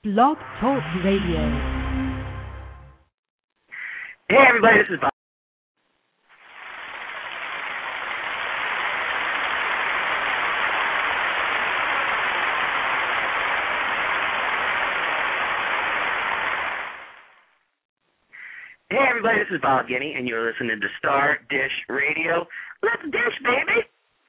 Blog Talk Radio. Hey everybody, this is Bob. Hey everybody, this is Bob Guinea, and you're listening to Star Dish Radio. Let's dish, baby!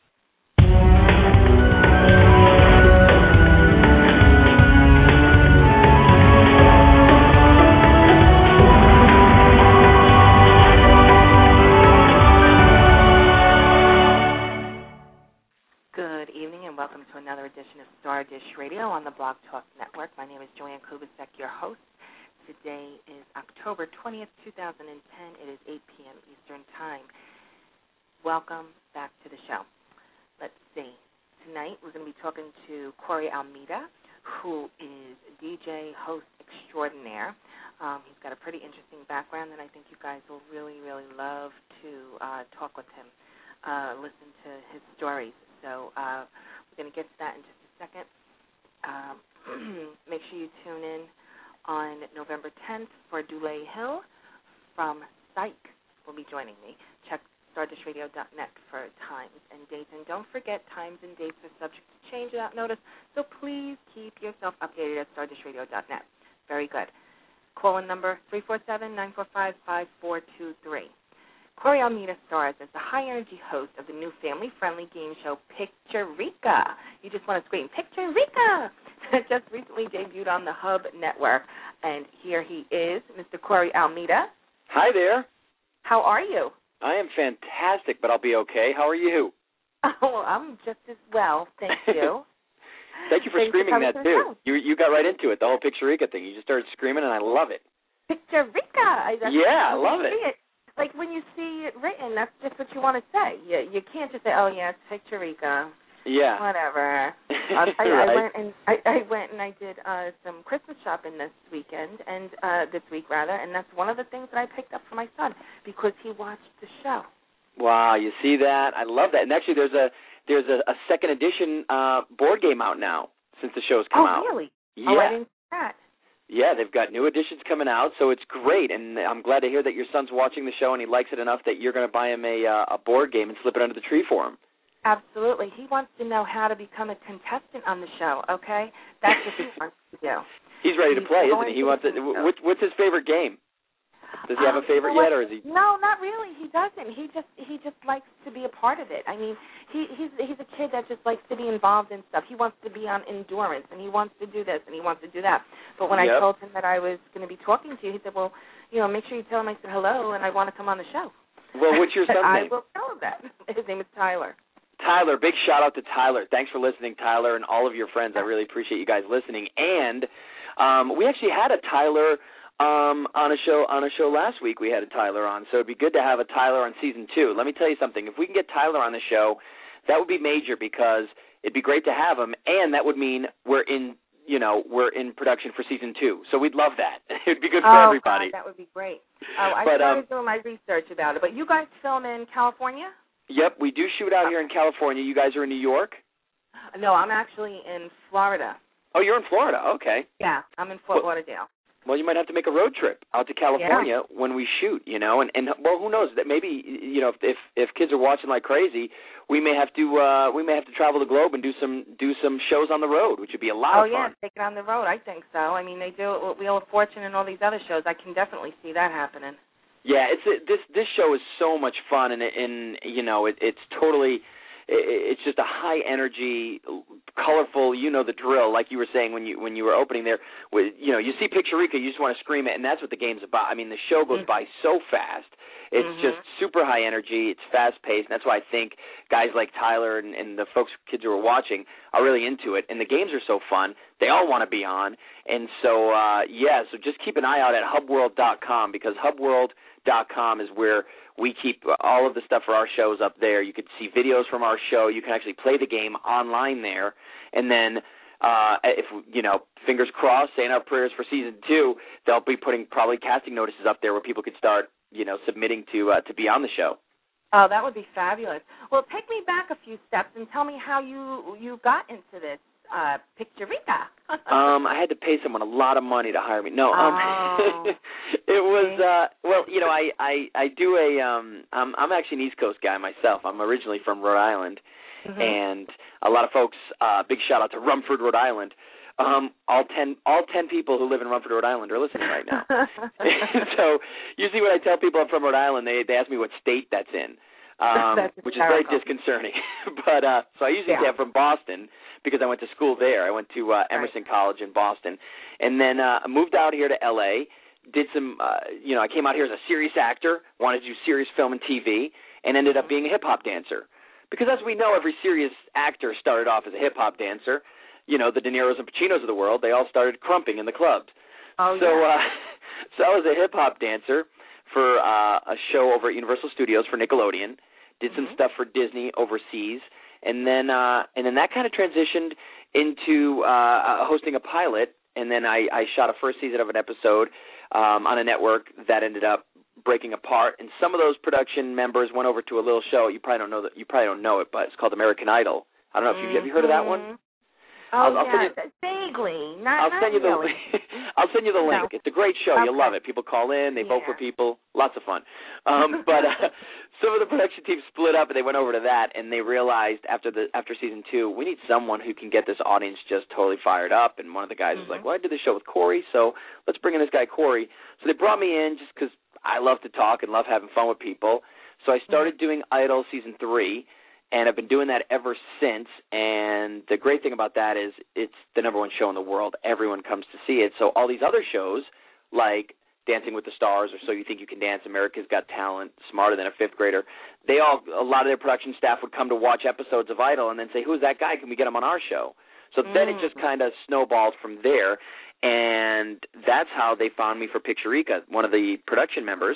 Good evening and welcome to another edition of Star Dish Radio on the Blog Talk Network. My name is Joanne Kubasek, your host. Today is October 20th, 2010. It is 8 p.m. Eastern Time. Welcome back to the show. Let's see. Tonight we're going to be talking to Corey Almeida, who is DJ, host extraordinaire. He's got a pretty interesting background, and I think you guys will really, really love to talk with him, listen to his stories. So we're going to get to that in just a second. Make sure you tune in on November 10th for Dule Hill from Psych will be joining me. Check stardishradio.net for times and dates. And don't forget, times and dates are subject to change without notice, so please keep yourself updated at stardishradio.net. Very good. Call-in number 347-945-5423. Corey Almeida stars as the high-energy host of the new family-friendly game show Picture-Rica. You just want to scream, Picture-Rica! Just recently debuted on the Hub Network. And here he is, Mr. Corey Almeida. Hi there. How are you? I am fantastic, but I'll be okay. How are you? Oh, I'm just as well, thank you. Thank you for screaming that, too. You got right into it, the whole Picture-Rica thing. You just started screaming, and I love it. Picture-Rica! Yeah, I love it. Like, when you see it written, that's just what you want to say. You can't just say, oh, yeah, it's Picture-Rica. Yeah. Whatever. Right. I went and I did some Christmas shopping this week, and that's one of the things that I picked up for my son because he watched the show. Wow, you see that? I love that. And actually, there's a second edition board game out now since the show's come out. Oh, really? Yeah. Oh, I didn't see that. Yeah, they've got new editions coming out, so it's great. And I'm glad to hear that your son's watching the show and he likes it enough that you're going to buy him a board game and slip it under the tree for him. Absolutely. He wants to know how to become a contestant on the show, okay? That's what he wants to do. He's ready to play, isn't he? He wants it. What's his favorite game? Does he have a favorite yet, or is he? No, not really. He doesn't. He just likes to be a part of it. I mean, he's a kid that just likes to be involved in stuff. He wants to be on endurance, and he wants to do this, and he wants to do that. But when I told him that I was going to be talking to you, he said, well, make sure you tell him I said hello, and I want to come on the show. Well, what's your son's name? I will tell him that. His name is Tyler. Tyler, big shout-out to Tyler. Thanks for listening, Tyler, and all of your friends. I really appreciate you guys listening. And we actually had a Tyler on a show last week. We had a Tyler on, so it'd be good to have a Tyler on season 2. Let me tell you something. If we can get Tyler on the show, that would be major because it'd be great to have him, and that would mean we're in production for season 2. So we'd love that. It'd be good for everybody. God, that would be great. I started doing my research about it. But you guys film in California? Yep, we do shoot out here in California. You guys are in New York? No, I'm actually in Florida. Oh, you're in Florida. Okay. Yeah, I'm in Fort Lauderdale. Well, you might have to make a road trip out to California when we shoot, and who knows, that maybe, if kids are watching like crazy, we may have to travel the globe and do some shows on the road, which would be a lot of fun. Oh yeah, take it on the road. I think so. I mean, they do Wheel of Fortune and all these other shows. I can definitely see that happening. Yeah, this show is so much fun, and it's totally. It's just a high energy, colorful. You know the drill, like you were saying when you were opening there. You see Picture-Rica, you just want to scream it, and that's what the game's about. I mean, the show goes by so fast. It's just super high energy. It's fast paced, and that's why I think guys like Tyler and the kids who are watching are really into it. And the games are so fun. They all want to be on, and so so just keep an eye out at hubworld.com because hubworld.com is where we keep all of the stuff for our shows up there. You could see videos from our show. You can actually play the game online there. And then if, fingers crossed, saying our prayers for season 2, they'll be putting probably casting notices up there where people could start, submitting to be on the show. Oh, that would be fabulous. Well, take me back a few steps and tell me how you got into this Picturica? I had to pay someone a lot of money to hire me. No, it was I do I'm actually an East Coast guy myself. I'm originally from Rhode Island, and a lot of folks. Big shout out to Rumford, Rhode Island. All 10 people who live in Rumford, Rhode Island are listening right now. So usually when I tell people I'm from Rhode Island, they ask me what state that's in, which is very disconcerting. But so I usually say I'm from Boston because I went to school there. I went to Emerson College in Boston, and then I moved out here to L.A., did some, I came out here as a serious actor, wanted to do serious film and TV, and ended up being a hip-hop dancer. Because as we know, every serious actor started off as a hip-hop dancer. The De Niros and Pacinos of the world, they all started crumping in the clubs. So I was a hip-hop dancer for a show over at Universal Studios for Nickelodeon, did some stuff for Disney overseas, and then that kind of transitioned into hosting a pilot, and then I shot a first season of an episode on a network that ended up breaking apart, and some of those production members went over to a little show. You probably don't know it, but it's called American Idol. I don't know if have you heard of that one? I'll vaguely. I'll send you the link. No. It's a great show. You'll love it. People call in. They vote for people. Lots of fun. But some of the production team split up, and they went over to that, and they realized after season 2, we need someone who can get this audience just totally fired up. And one of the guys was like, well, I did the show with Corey, so let's bring in this guy Corey. So they brought me in just because I love to talk and love having fun with people. So I started doing Idol season 3. And I've been doing that ever since, and the great thing about that is it's the number one show in the world. Everyone comes to see it. So all these other shows, like Dancing with the Stars or So You Think You Can Dance, America's Got Talent, Smarter Than a Fifth Grader, a lot of their production staff would come to watch episodes of Idol and then say, who's that guy? Can we get him on our show? So then it just kind of snowballed from there, and that's how they found me for Picturica. One of the production members,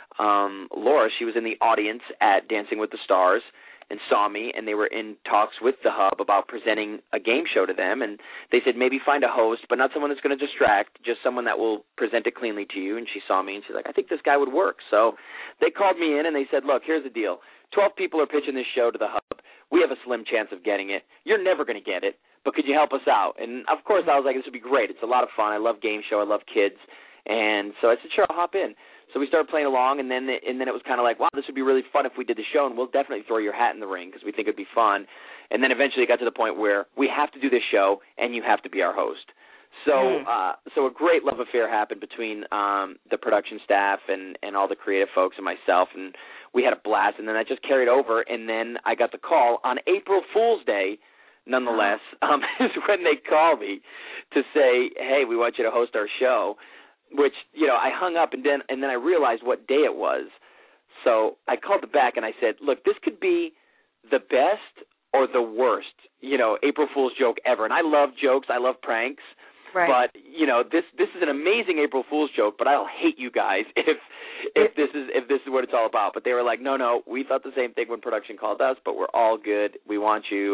Laura, she was in the audience at Dancing with the Stars, and saw me, and they were in talks with the Hub about presenting a game show to them, and they said maybe find a host, but not someone that's going to distract, just someone that will present it cleanly to you. And she saw me, and she's like, I think this guy would work. So they called me in, and they said, look, here's the deal. 12 people are pitching this show to the Hub. We have a slim chance of getting it. You're never going to get it, but could you help us out? And, of course, I was like, this would be great. It's a lot of fun. I love game show. I love kids. And so I said, sure, I'll hop in. So we started playing along, and then it was kind of like, wow, this would be really fun if we did the show, and we'll definitely throw your hat in the ring because we think it would be fun. And then eventually it got to the point where we have to do this show, and you have to be our host. So so a great love affair happened between the production staff and all the creative folks and myself, and we had a blast. And then that just carried over, and then I got the call on April Fool's Day, nonetheless, is when they called me to say, hey, we want you to host our show. Which, I hung up, and then I realized what day it was. So I called back, and I said, look, this could be the best or the worst, April Fool's joke ever. And I love jokes. I love pranks. Right. But, this is an amazing April Fool's joke, but I'll hate you guys if this is what it's all about. But they were like, no, we thought the same thing when production called us, but we're all good. We want you.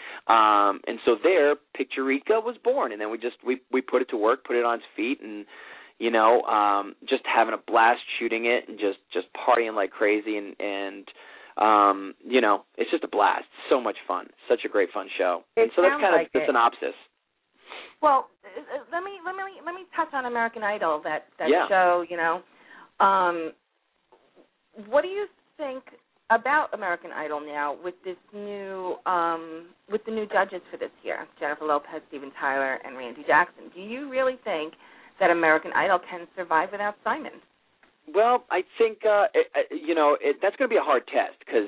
And so there, Picturica was born. And then we put it to work, put it on its feet, and just having a blast shooting it and just partying like crazy and it's just a blast. So much fun. Such a great fun show. And so that's kind of the synopsis. Well, let me touch on American Idol, that show, what do you think about American Idol now with this new with the new judges for this year, Jennifer Lopez, Steven Tyler, and Randy Jackson? Do you really think that American Idol can survive without Simon? Well, I think that's going to be a hard test because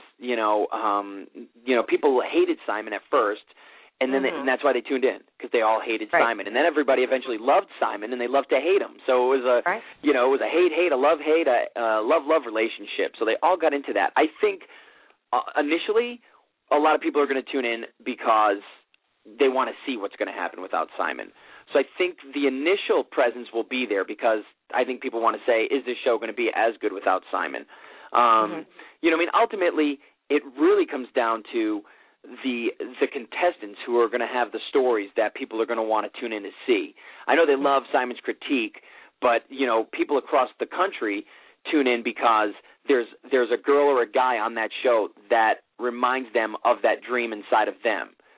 people hated Simon at first, and then and that's why they tuned in because they all hated Simon, and then everybody eventually loved Simon and they loved to hate him. So it was a it was a hate, a love love relationship. So they all got into that. I think initially a lot of people are going to tune in because they want to see what's going to happen without Simon. So I think the initial presence will be there because I think people want to say, is this show going to be as good without Simon? Ultimately, it really comes down to the contestants who are going to have the stories that people are going to want to tune in to see. I know they love Simon's critique, but, people across the country tune in because there's a girl or a guy on that show that reminds them of that dream inside of them.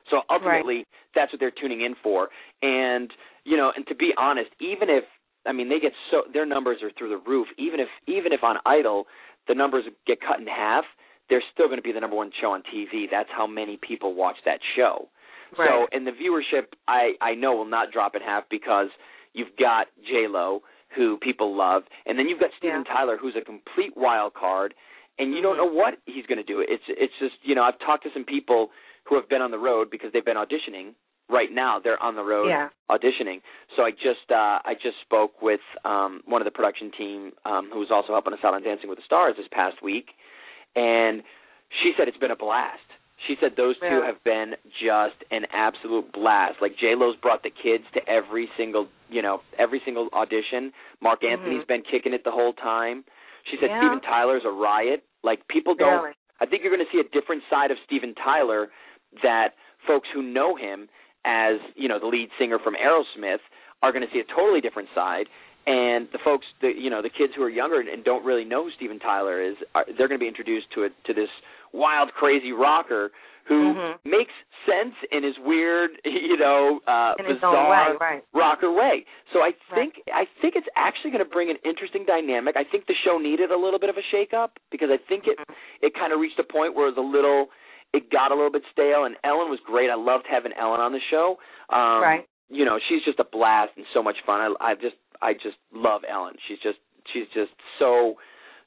So ultimately, that's what they're tuning in for. And, you know, and to be honest, even if, I mean, they get their numbers are through the roof. Even if on Idol the numbers get cut in half, they're still going to be the number one show on TV. That's how many people watch that show. Right. So, and the viewership, I know will not drop in half because you've got J-Lo, who people love, and then you've got Steven Tyler, who's a complete wild card, and you don't know what he's going to do. It's just, you know, I've talked to some people who have been on the road because they've been auditioning. Right now, they're on the road auditioning. So I just spoke with one of the production team who was also helping us out on Dancing with the Stars this past week, and she said it's been a blast. She said those two have been just an absolute blast. Like J-Lo's brought the kids to every single audition. Mark Anthony's been kicking it the whole time. She said Steven Tyler's a riot. Like people don't. Really? I think you're going to see a different side of Steven Tyler that folks who know him as, you know, the lead singer from Aerosmith are going to see a totally different side. And the folks, the kids who are younger and don't really know who Steven Tyler is, they're going to be introduced to this wild, crazy rocker who makes sense in his weird, bizarre rocker way. So I think it's actually going to bring an interesting dynamic. I think the show needed a little bit of a shake-up because I think it kind of reached a point where it got a little bit stale. And Ellen was great. I loved having Ellen on the show. You know, she's just a blast and so much fun. I just love Ellen. She's just so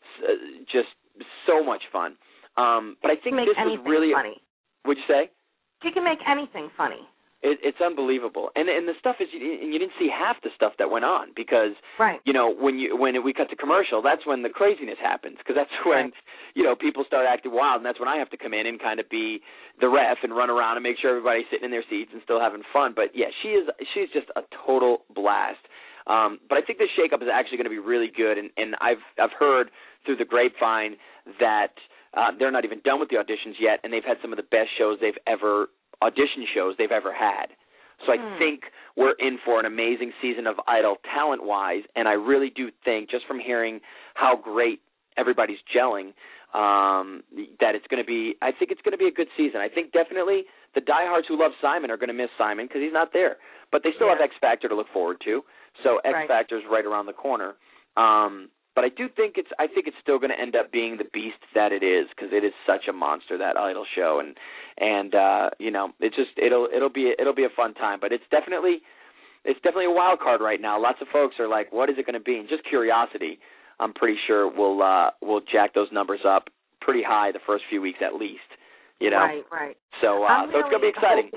much fun. But I think this was really funny. What'd you say? She can make anything funny. It's unbelievable, and the stuff is, and you didn't see half the stuff that went on because, you know, when we cut to commercial, that's when the craziness happens because that's when, you know, people start acting wild, and that's when I have to come in and kind of be the ref and run around and make sure everybody's sitting in their seats and still having fun. But yeah, she's just a total blast. But I think this shakeup is actually going to be really good, and I've heard through the grapevine that they're not even done with the auditions yet, and they've had some of the best audition shows they've ever had. So I think we're in for an amazing season of Idol talent-wise, and I really do think, just from hearing how great everybody's gelling, that it's going to be, I think it's going to be a good season. I think definitely the diehards who love Simon are going to miss Simon because he's not there. But they still have X Factor to look forward to. So X Factor's right around the corner. But I do think it's still going to end up being the beast that it is because it is such a monster, that Idol show, and you know, it'll be a fun time. But it's definitely a wild card right now. Lots of folks are like, what is it going to be? And just curiosity, I'm pretty sure will jack those numbers up pretty high the first few weeks at least. You know, right. So so it's going to be exciting.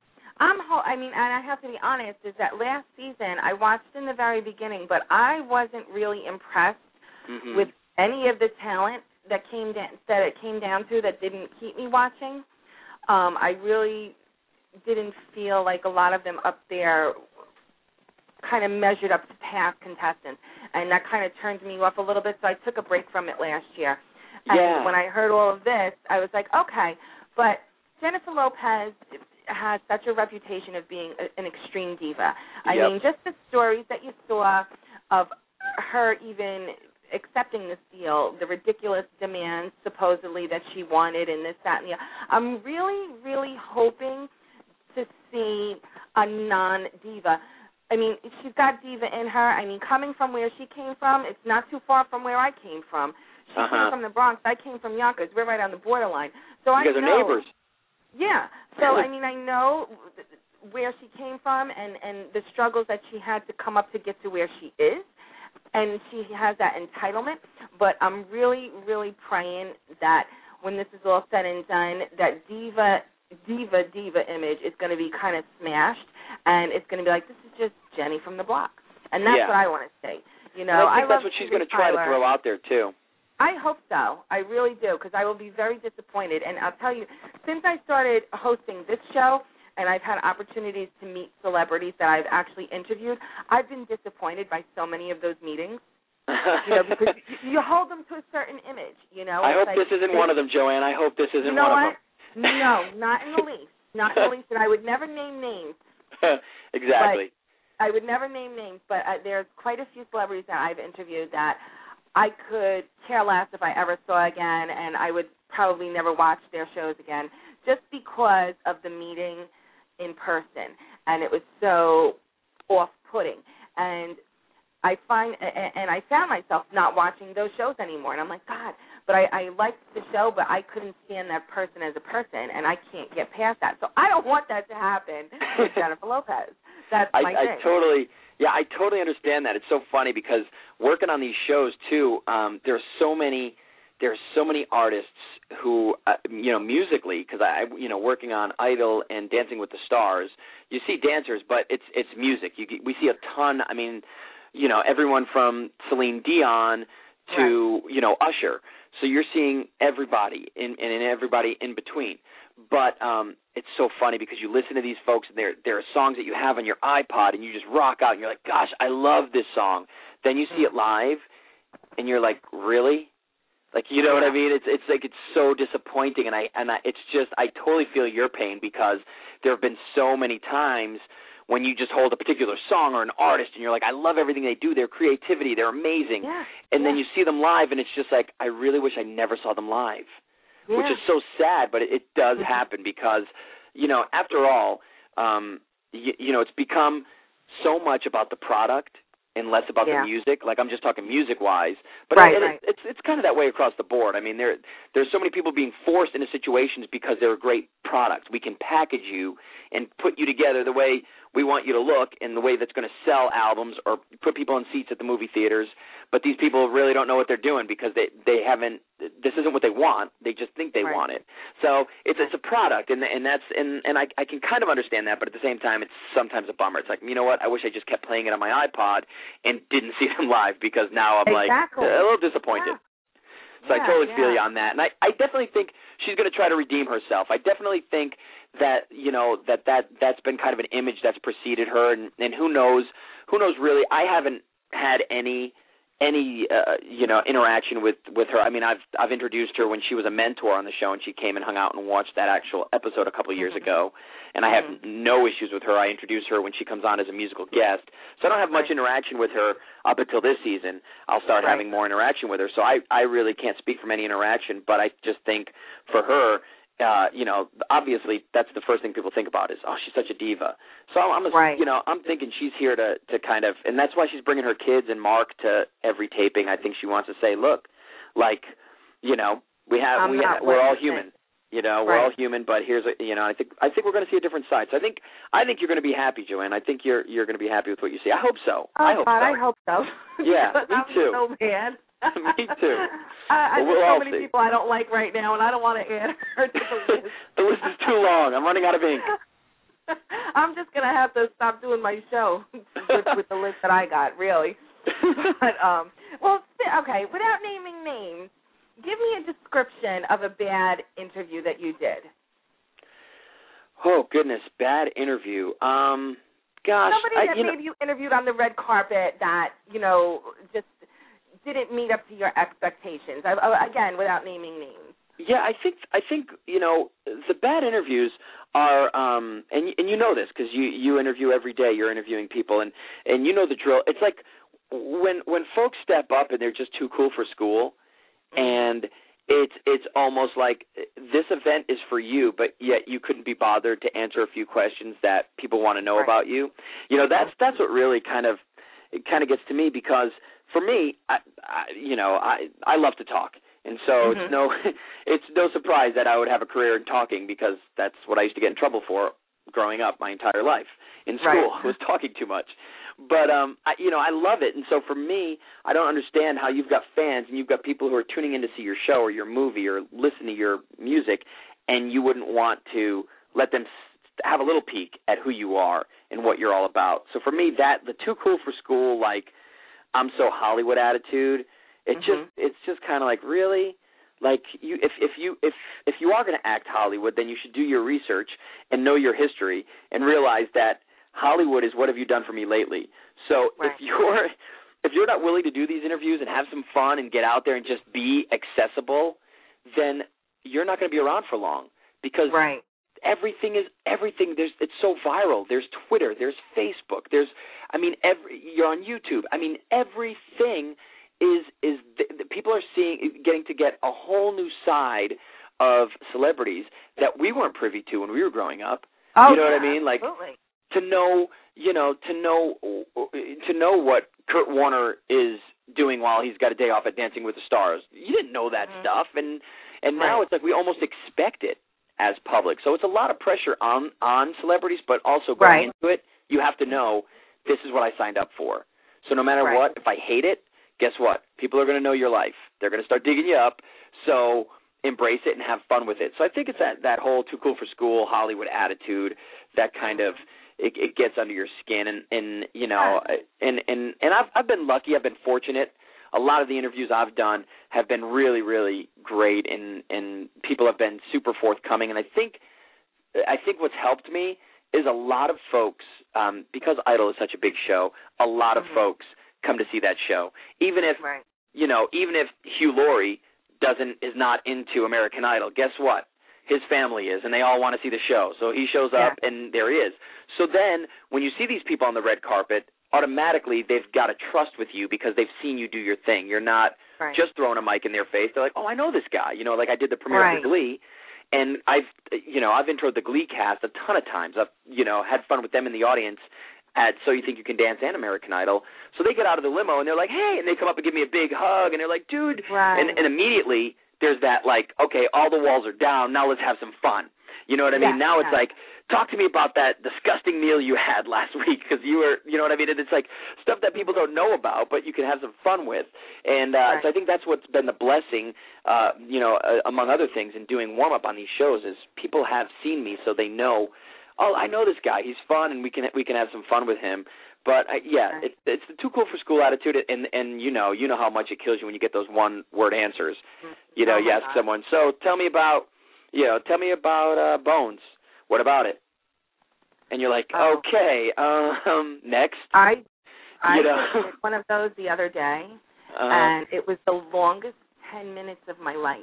I mean, and I have to be honest, is that last season I watched in the very beginning, but I wasn't really impressed with any of the talent that it came down to that didn't keep me watching. I really didn't feel like a lot of them up there kind of measured up to past contestants, and that kind of turned me off a little bit, so I took a break from it last year. And when I heard all of this, I was like, okay, but Jennifer Lopez has such a reputation of being an extreme diva. I mean, just the stories that you saw of her even accepting this deal, the ridiculous demands supposedly that she wanted, and this, that, and the other. I'm really, really hoping to see a non-diva. I mean, she's got diva in her. I mean, coming from where she came from, it's not too far from where I came from. She came from the Bronx. I came from Yonkers. We're right on the borderline. So you guys are neighbors. Yeah. So, I mean, I know where she came from and the struggles that she had to come up to get to where she is, and she has that entitlement. But I'm really, really praying that when this is all said and done, that diva image is going to be kind of smashed, and it's going to be like, this is just Jenny from the block. And that's what I want to say. You know, and I think that's what she's going to try to throw out there, too. I hope so. I really do, because I will be very disappointed. And I'll tell you, since I started hosting this show and I've had opportunities to meet celebrities that I've actually interviewed, I've been disappointed by so many of those meetings. You know, because you hold them to a certain image, you know. I hope this isn't one of them, Joanne. I hope this isn't one of them. No, not in the least. Not in the least. And I would never name names. Exactly. I would never name names, but there's quite a few celebrities that I've interviewed that I could care less if I ever saw again, and I would probably never watch their shows again, just because of the meeting in person, and it was so off-putting. And I found myself not watching those shows anymore, and I'm like, God, but I liked the show, but I couldn't stand that person as a person, and I can't get past that. So I don't want that to happen with Jennifer Lopez. That's my thing. I totally understand that. It's so funny because working on these shows too, there's so many artists who, musically, because working on Idol and Dancing with the Stars, you see dancers, but it's music. We see a ton. I mean, everyone from Celine Dion to Usher. So you're seeing everybody and everybody in between. But it's so funny because you listen to these folks, and there are songs that you have on your iPod, and you just rock out, and you're like, gosh, I love this song. Then you see it live, and you're like, really? Like, you know what I mean? It's like it's so disappointing, and it's just I totally feel your pain because there have been so many times when you just hold a particular song or an artist, and you're like, I love everything they do, their creativity, they're amazing. Yeah. And then you see them live, and it's just like, I really wish I never saw them live. Yeah. Which is so sad, but it does happen because, after all, it's become so much about the product and less about the music. Like, I'm just talking music-wise. But it's kind of that way across the board. I mean, there's so many people being forced into situations because they're a great product. We can package you and put you together the way we want you to look and the way that's going to sell albums or put people in seats at the movie theaters. But these people really don't know what they're doing because they haven't. This isn't what they want. They just think they want it. So it's a product, and I can kind of understand that. But at the same time, it's sometimes a bummer. It's like, you know what? I wish I just kept playing it on my iPod and didn't see them live because now I'm like a little disappointed. So I totally feel you on that. And I definitely think she's going to try to redeem herself. I definitely think that, that's been kind of an image that's preceded her. And who knows really. I haven't had any interaction with her. I mean, I've introduced her when she was a mentor on the show, and she came and hung out and watched that actual episode a couple of years ago. And I have no issues with her. I introduce her when she comes on as a musical guest. So I don't have much interaction with her up until this season. I'll start having more interaction with her. So I really can't speak from any interaction, but I just think for her, obviously that's the first thing people think about is, oh, she's such a diva. So I'm thinking she's here to kind of, and that's why she's bringing her kids and Mark to every taping. I think she wants to say, look, like, we're all human. We're all human, but here's I think we're going to see a different side. So I think you're going to be happy, Joanne. I think you're going to be happy with what you see. I hope so. Oh, I hope so. Yeah, me too. So bad. Me too. I there's so many people I don't like right now, and I don't want to add her to the list. The list is too long. I'm running out of ink. I'm just going to have to stop doing my show with the list that I got, really. But, okay, without naming names, give me a description of a bad interview that you did. Oh, goodness, bad interview. Gosh. Somebody that maybe you interviewed on the red carpet that, just didn't meet up to your expectations. Again, without naming names. Yeah, I think the bad interviews are, and you know this because you interview every day. You're interviewing people, and you know the drill. It's like when folks step up and they're just too cool for school, and it's almost like this event is for you, but yet you couldn't be bothered to answer a few questions that people want to know about you. That's what really kind of gets to me because for me, I love to talk. And so it's no surprise that I would have a career in talking because that's what I used to get in trouble for growing up my entire life in school, was talking too much. But, I love it. And so for me, I don't understand how you've got fans and you've got people who are tuning in to see your show or your movie or listen to your music, and you wouldn't want to let them have a little peek at who you are and what you're all about. So for me, the too cool for school, like, I'm so Hollywood attitude, it's just kind of like, really? Like, if you are going to act Hollywood, then you should do your research and know your history and realize that Hollywood is what have you done for me lately. So if you're not willing to do these interviews and have some fun and get out there and just be accessible, then you're not going to be around for long because everything is everything. It's so viral. There's Twitter. There's Facebook. You're on YouTube. I mean, everything is people are getting to get a whole new side of celebrities that we weren't privy to when we were growing up. Oh, you know yeah, what I mean? Like, absolutely. to know what Kurt Warner is doing while he's got a day off at Dancing with the Stars. You didn't know that stuff, and now it's like we almost expect it as public. So it's a lot of pressure on celebrities, but also going into it, you have to know this is what I signed up for. So no matter what, if I hate it, guess what? People are going to know your life. They're going to start digging you up. So embrace it and have fun with it. So I think it's that whole too cool for school Hollywood attitude that kind of it gets under your skin, and you know, and I've been lucky. I've been fortunate. A lot of the interviews I've done have been really, really great, and people have been super forthcoming. And I think what's helped me is a lot of folks, because Idol is such a big show, a lot of folks come to see that show. Even if even if Hugh Laurie is not into American Idol, guess what? His family is, and they all want to see the show. So he shows up, and there he is. So then when you see these people on the red carpet, automatically they've got to trust with you because they've seen you do your thing. You're not just throwing a mic in their face. They're like, oh, I know this guy. You know, like I did the premiere of Glee, and I've introed the Glee cast a ton of times. I've, had fun with them in the audience at So You Think You Can Dance and American Idol. So they get out of the limo, and they're like, hey, and they come up and give me a big hug, and they're like, dude. And immediately there's that, like, okay, all the walls are down. Now let's have some fun. You know what I mean? Now it's like, talk to me about that disgusting meal you had last week because you were, you know what I mean? And it's like stuff that people don't know about, but you can have some fun with. And so I think that's what's been the blessing, among other things, in doing warm-up on these shows is people have seen me so they know, oh, I know this guy. He's fun, and we can have some fun with him. But, it's the too cool for school attitude, and you know how much it kills you when you get those one-word answers. You ask someone, so tell me about Bones. What about it? And you're like, okay, next. I did one of those the other day, and it was the longest 10 minutes of my life.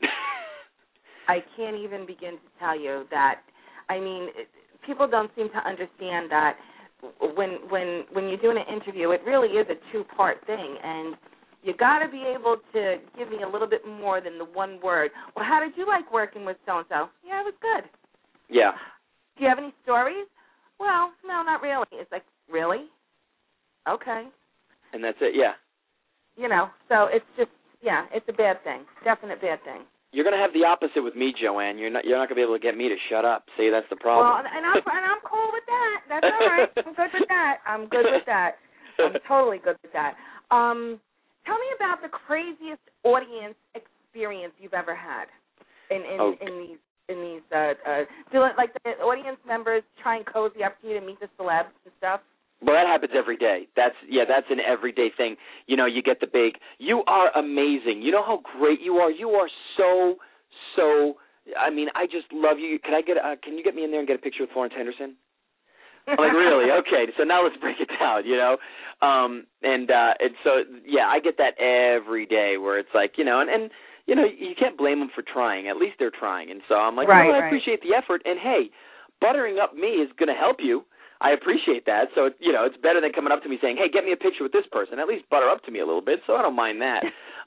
I can't even begin to tell you that. I mean, people don't seem to understand that when you're doing an interview, it really is a two-part thing, and you got to be able to give me a little bit more than the one word. Well, how did you like working with so-and-so? Yeah, it was good. Yeah. Do you have any stories? Well, no, not really. It's like, really? Okay. And that's it, yeah. So it's just, it's a bad thing. Definite bad thing. You're going to have the opposite with me, Joanne. You're not going to be able to get me to shut up. See, that's the problem. Well, and I'm cool with that. That's all right. I'm good with that. I'm totally good with that. Tell me about the craziest audience experience you've ever had in these. Do like the audience members try and cozy up to you to meet the celebs and stuff? Well, that happens every day. That's an everyday thing. You get the big, you are amazing. You know how great you are. You are so, I mean, I just love you. Can you get me in there and get a picture with Florence Henderson? I'm like, really? Okay, so now let's break it down, and so, I get that every day where it's like, and you can't blame them for trying. At least they're trying. And so I'm like, I appreciate the effort, and hey, buttering up me is going to help you. I appreciate that. So, it's better than coming up to me saying, hey, get me a picture with this person. At least butter up to me a little bit, so I don't mind that.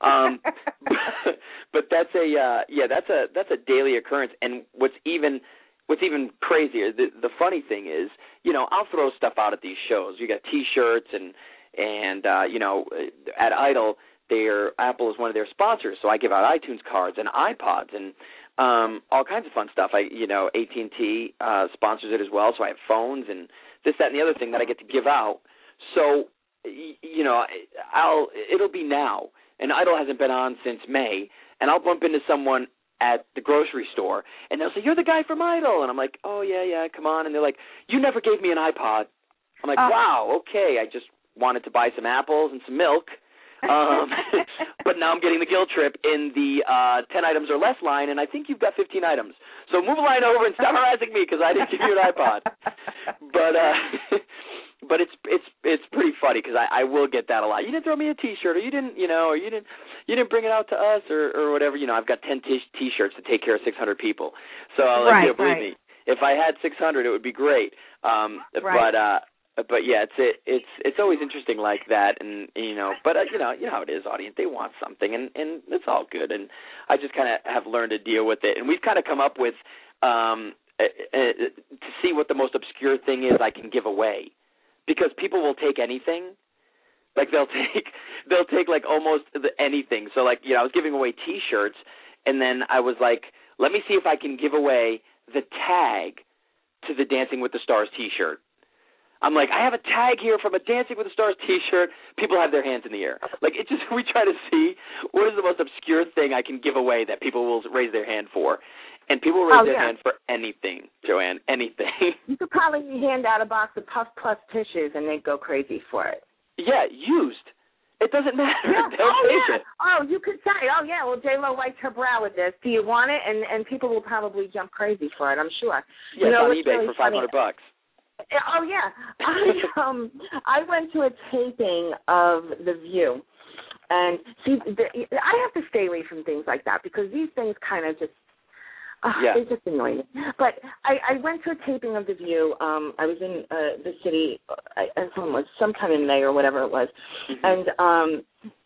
But that's a daily occurrence. And what's even crazier, the funny thing is, I'll throw stuff out at these shows. You got T-shirts and at Idol, Apple is one of their sponsors, so I give out iTunes cards and iPods and all kinds of fun stuff. AT&T sponsors it as well, so I have phones and this, that, and the other thing that I get to give out. So, it'll be now, and Idol hasn't been on since May, and I'll bump into someone at the grocery store, and they'll say, you're the guy from Idol, and I'm like, oh, yeah, come on, and they're like, you never gave me an iPod. I'm like, wow, okay, I just wanted to buy some apples and some milk. But now I'm getting the guilt trip in the 10 items or less line, and I think you've got 15 items. So move a line over and stop harassing me because I didn't give you an iPod. But it's pretty funny because I will get that a lot. You didn't throw me a T-shirt, or you didn't bring it out to us, or whatever. I've got 10 T-shirts to take care of 600 people. So believe me, if I had 600, it would be great. But But yeah, it's always interesting like that, and but you know how it is, audience. They want something, and it's all good. And I just kind of have learned to deal with it, and we've kind of come up with to see what the most obscure thing is I can give away, because people will take anything. Like they'll take like almost anything. So like I was giving away T-shirts, and then I was like, let me see if I can give away the tag to the Dancing with the Stars T-shirt. I'm like, I have a tag here from a Dancing with the Stars T-shirt. People have their hands in the air. Like we try to see what is the most obscure thing I can give away that people will raise their hand for, and people will raise their hand for anything, Joanne, anything. You could probably hand out a box of Puff Plus tissues, and they'd go crazy for it. Yeah, used. It doesn't matter. Yeah. They'll take it. Oh, you could say, well, J-Lo wiped her brow with this. Do you want it? And people will probably jump crazy for it, I'm sure. Yeah, it's on eBay for $500. Oh, yeah. I went to a taping of The View. And, see, I have to stay away from things like that because these things kind of just, they just annoy me. But I went to a taping of The View. I was in the city, I was sometime in May or whatever it was. Mm-hmm. And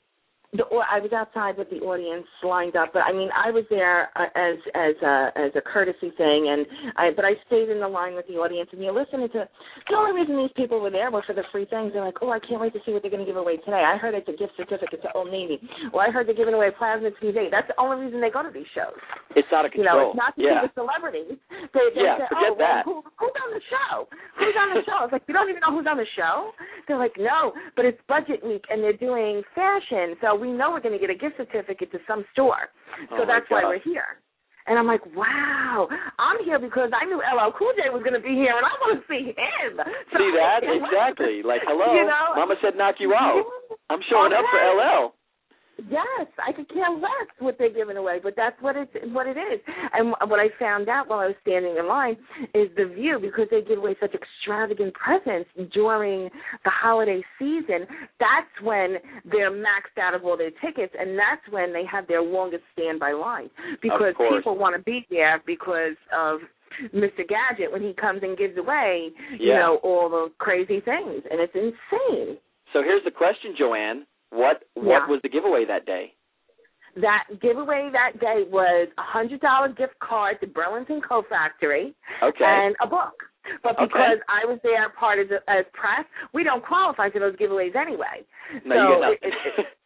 I was outside with the audience lined up, but I mean I was there as a courtesy thing, but I stayed in the line with the audience, and you're listening to. The only reason these people were there were for the free things. They're like, I can't wait to see what they're going to give away today. I heard it's a gift certificate to Old Navy. Well, I heard they're giving away plasma TV. That's the only reason they go to these shows. It's out of control. It's not to see the celebrities. They say, forget that. Who's on the show? Who's on the show? It's like, you don't even know who's on the show? They're like, no, but it's budget week, and they're doing fashion, so we know we're going to get a gift certificate to some store. So that's why we're here. And I'm like, wow, I'm here because I knew LL Cool J was going to be here, and I want to see him. So see that? Exactly. Like, hello, Mama said knock you out. I'm showing up for LL. Yes, I could care less what they're giving away, but that's what it is. And what I found out while I was standing in line is The View, because they give away such extravagant presents during the holiday season, that's when they're maxed out of all their tickets, and that's when they have their longest standby line, because people want to be there because of Mr. Gadget when he comes and gives away, all the crazy things, and it's insane. So here's the question, Joanne. What was the giveaway that day? That giveaway that day was a $100 gift card to Burlington Coat Factory and a book. But because I was there part as press, we don't qualify for those giveaways anyway. No, you get nothing.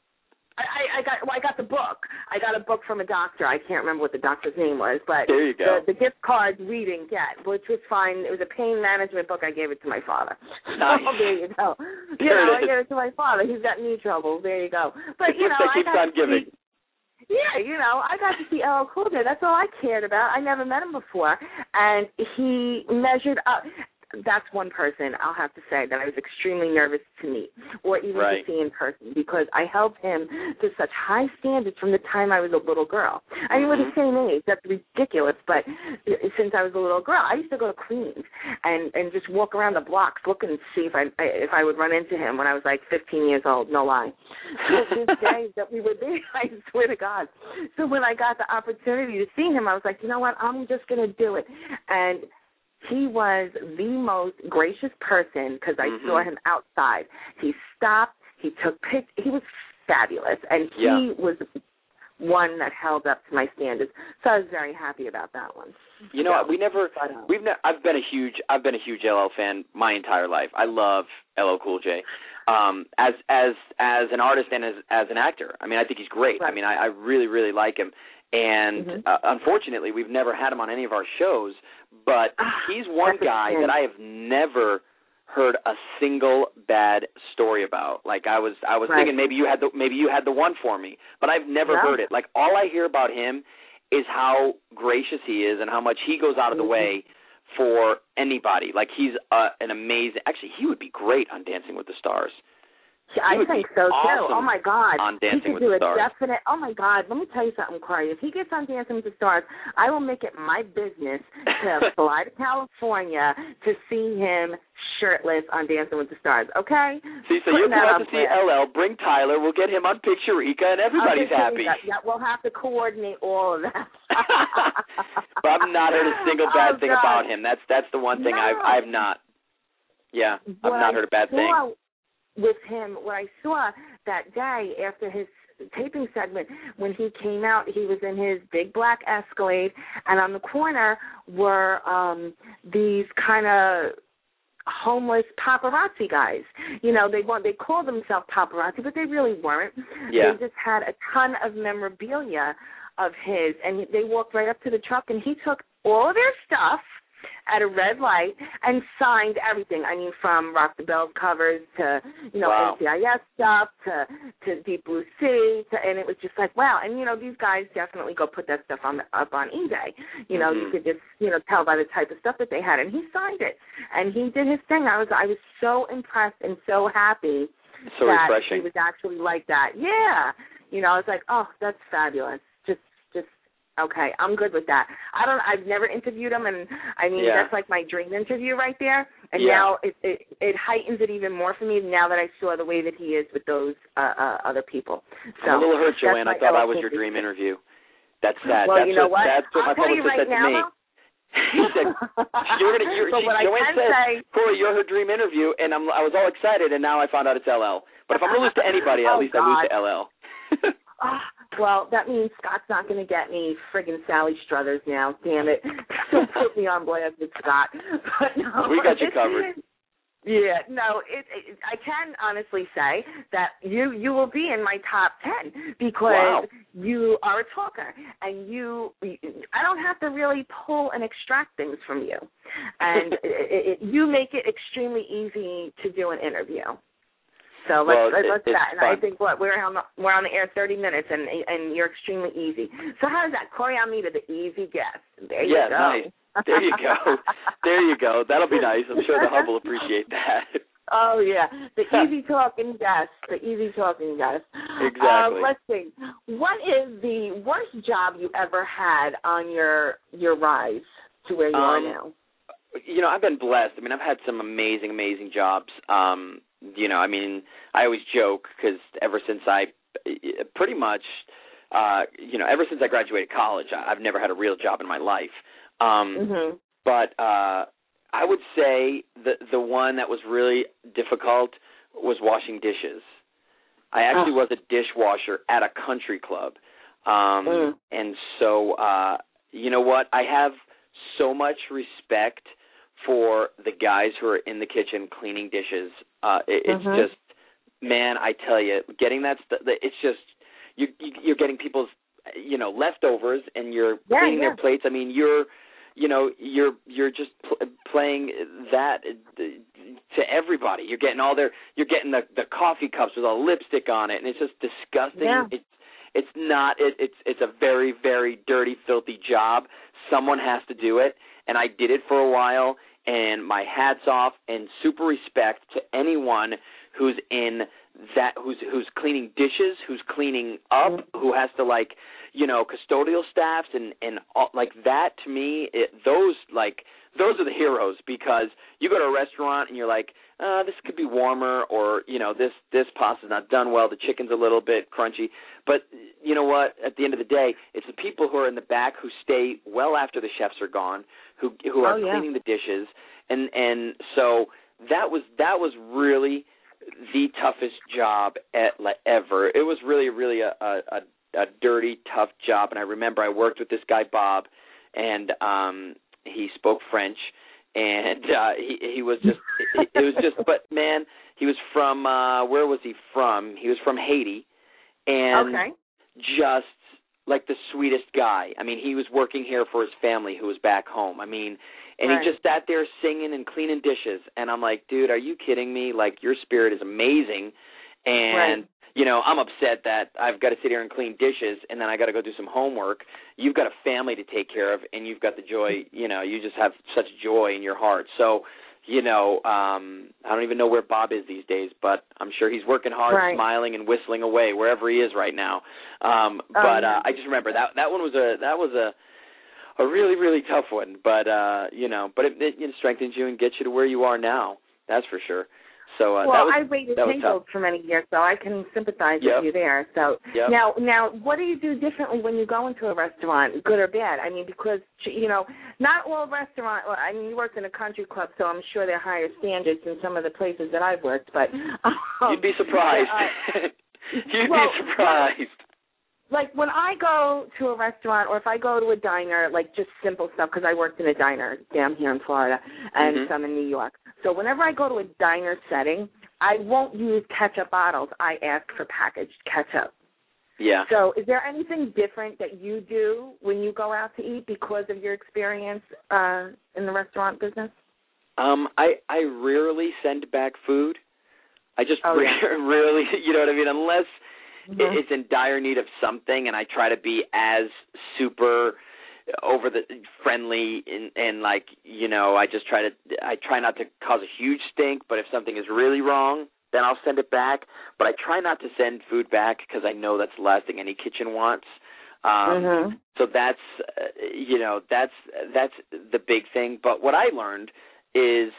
I got the book. I got a book from a doctor. I can't remember what the doctor's name was, but there you go. The gift card we didn't get, which was fine. It was a pain management book. I gave it to my father. Nice. So there you go. I gave it to my father. He's got knee trouble. There you go. But that keeps on giving. I got to see LL Cool J. That's all I cared about. I never met him before, and he measured up. That's one person I'll have to say that I was extremely nervous to meet or even to see in person, because I held him to such high standards from the time I was a little girl. I mean, we're the same age. That's ridiculous. But since I was a little girl, I used to go to Queens and just walk around the blocks looking to see if I would run into him when I was like 15 years old. No lie. Those days that we were there, I swear to God. So when I got the opportunity to see him, I was like, you know what? I'm just going to do it. And he was the most gracious person because I saw him outside. He stopped. He took pictures. He was fabulous, and he was one that held up to my standards. So I was very happy about that one. You know, I've been a huge LL fan my entire life. I love LL Cool J. As an artist and as an actor. I mean, I think he's great. Right. I mean, I really, really like him. And unfortunately, we've never had him on any of our shows, but he's one guy that I have never heard a single bad story about. Like I was thinking maybe you had the one for me, but I've never heard it. Like all I hear about him is how gracious he is and how much he goes out of the way for anybody. Like he's an amazing. Actually, he would be great on Dancing with the Stars. I think so too. Oh my God, on Dancing with the Stars. Definite. Oh my God, let me tell you something, Corey. If he gets on Dancing with the Stars, I will make it my business to fly to California to see him shirtless on Dancing with the Stars. Okay? See, so you'll come out to see LL. Bring Tyler. We'll get him on Picture-Rica, and everybody's happy. Yeah, we'll have to coordinate all of that. But I've not heard a single bad thing about him. That's the one thing I've not. Yeah, I've not heard a bad thing. With him, what I saw that day after his taping segment, when he came out, he was in his big black Escalade, and on the corner were these kind of homeless paparazzi guys. You know, they called themselves paparazzi, but they really weren't. Yeah. They just had a ton of memorabilia of his, and they walked right up to the truck, and he took all of their stuff at a red light and signed everything. I mean, from Rock the Bells covers to, you know, wow. NCIS stuff to Deep Blue Sea, and it was just like, wow. And, you know, these guys definitely go put that stuff up on eBay. You know, you could just, you know, tell by the type of stuff that they had. And he signed it, and he did his thing. I was so impressed and so happy so that refreshing. he was actually like that. Yeah. You know, I was like, oh, that's fabulous. Okay, I'm good with that. I've never interviewed him, and I mean, that's like my dream interview right there. And now it heightens it even more for me now that I saw the way that he is with those other people. So I'm a little hurt, Joanne. I thought I was your dream interview. That's sad. Well, you know what? That's what my publicist said to me. He said, Joanne said, Corey, you're her dream interview, and I was all excited, and now I found out it's LL. But if I'm going to lose to anybody, at least I lose to LL. Well, that means Scott's not going to get me friggin' Sally Struthers now. Damn it. Still put me on blast with Scott. But no, we got you covered. Yeah, no, I can honestly say that you will be in my top 10 because you are a talker, and I don't have to really pull and extract things from you, and you make it extremely easy to do an interview. So let's that. And I think we're on the air 30 minutes, and you're extremely easy. So how is that, Corey Almeida, the easy guest? There you go. Nice. There you go. There you go. That'll be nice. I'm sure the Hub will appreciate that. Oh yeah, the easy talking guest. The easy talking guest. Exactly. Let's see. What is the worst job you ever had on your rise to where you are now? You know, I've been blessed. I mean, I've had some amazing jobs. You know, I mean, I always joke because ever since I graduated college, I've never had a real job in my life. But I would say the one that was really difficult was washing dishes. I actually was a dishwasher at a country club. And so, you know what? I have so much respect for the guys who are in the kitchen cleaning dishes. It's just, man, I tell you, getting that stuff, it's just, you're getting people's, you know, leftovers, and you're cleaning their plates. I mean, you're just playing that to everybody. You're getting you're getting the coffee cups with all lipstick on it, and it's just disgusting. Yeah. It's a very, very dirty, filthy job. Someone has to do it, and I did it for a while. And my hat's off, and super respect to anyone who's in that, who's cleaning dishes, who's cleaning up, who has to, like, you know, custodial staffs and all, like that. To me, those are the heroes, because you go to a restaurant and you're like, this could be warmer, or, you know, this pasta's not done well, the chicken's a little bit crunchy. But you know what? At the end of the day, it's the people who are in the back who stay well after the chefs are gone, who are cleaning the dishes, and so that was really the toughest job ever. It was really a dirty, tough job. And I remember I worked with this guy Bob, and he spoke French, and he was just it was just. But man, he was from where was he from? He was from Haiti, and just like the sweetest guy. I mean, he was working here for his family who was back home. I mean, and he just sat there singing and cleaning dishes, and I'm like, dude, are you kidding me? Like, your spirit is amazing, and you know, I'm upset that I've got to sit here and clean dishes, and then I got to go do some homework. You've got a family to take care of, and you've got the joy. You know, you just have such joy in your heart. So, you know, I don't even know where Bob is these days, but I'm sure he's working hard, smiling and whistling away wherever he is right now. But I just remember that one was a really, really tough one. But you know, but it strengthens you and gets you to where you are now. That's for sure. So I waited tables for many years, so I can sympathize with you there. So now, what do you do differently when you go into a restaurant, good or bad? I mean, because not all restaurants. Well, I mean, you worked in a country club, so I'm sure there are higher standards in some of the places that I've worked. But you'd be surprised. You'd be surprised. Like when I go to a restaurant or if I go to a diner, like just simple stuff, because I worked in a diner down here in Florida and some in New York. So whenever I go to a diner setting, I won't use ketchup bottles. I ask for packaged ketchup. Yeah. So is there anything different that you do when you go out to eat because of your experience in the restaurant business? I rarely send back food. I just rarely, you know what I mean, unless it's in dire need of something, and I try to be as super over the friendly and like, I try not to cause a huge stink, but if something is really wrong, then I'll send it back. But I try not to send food back because I know that's the last thing any kitchen wants. So that's that's the big thing. But what I learned is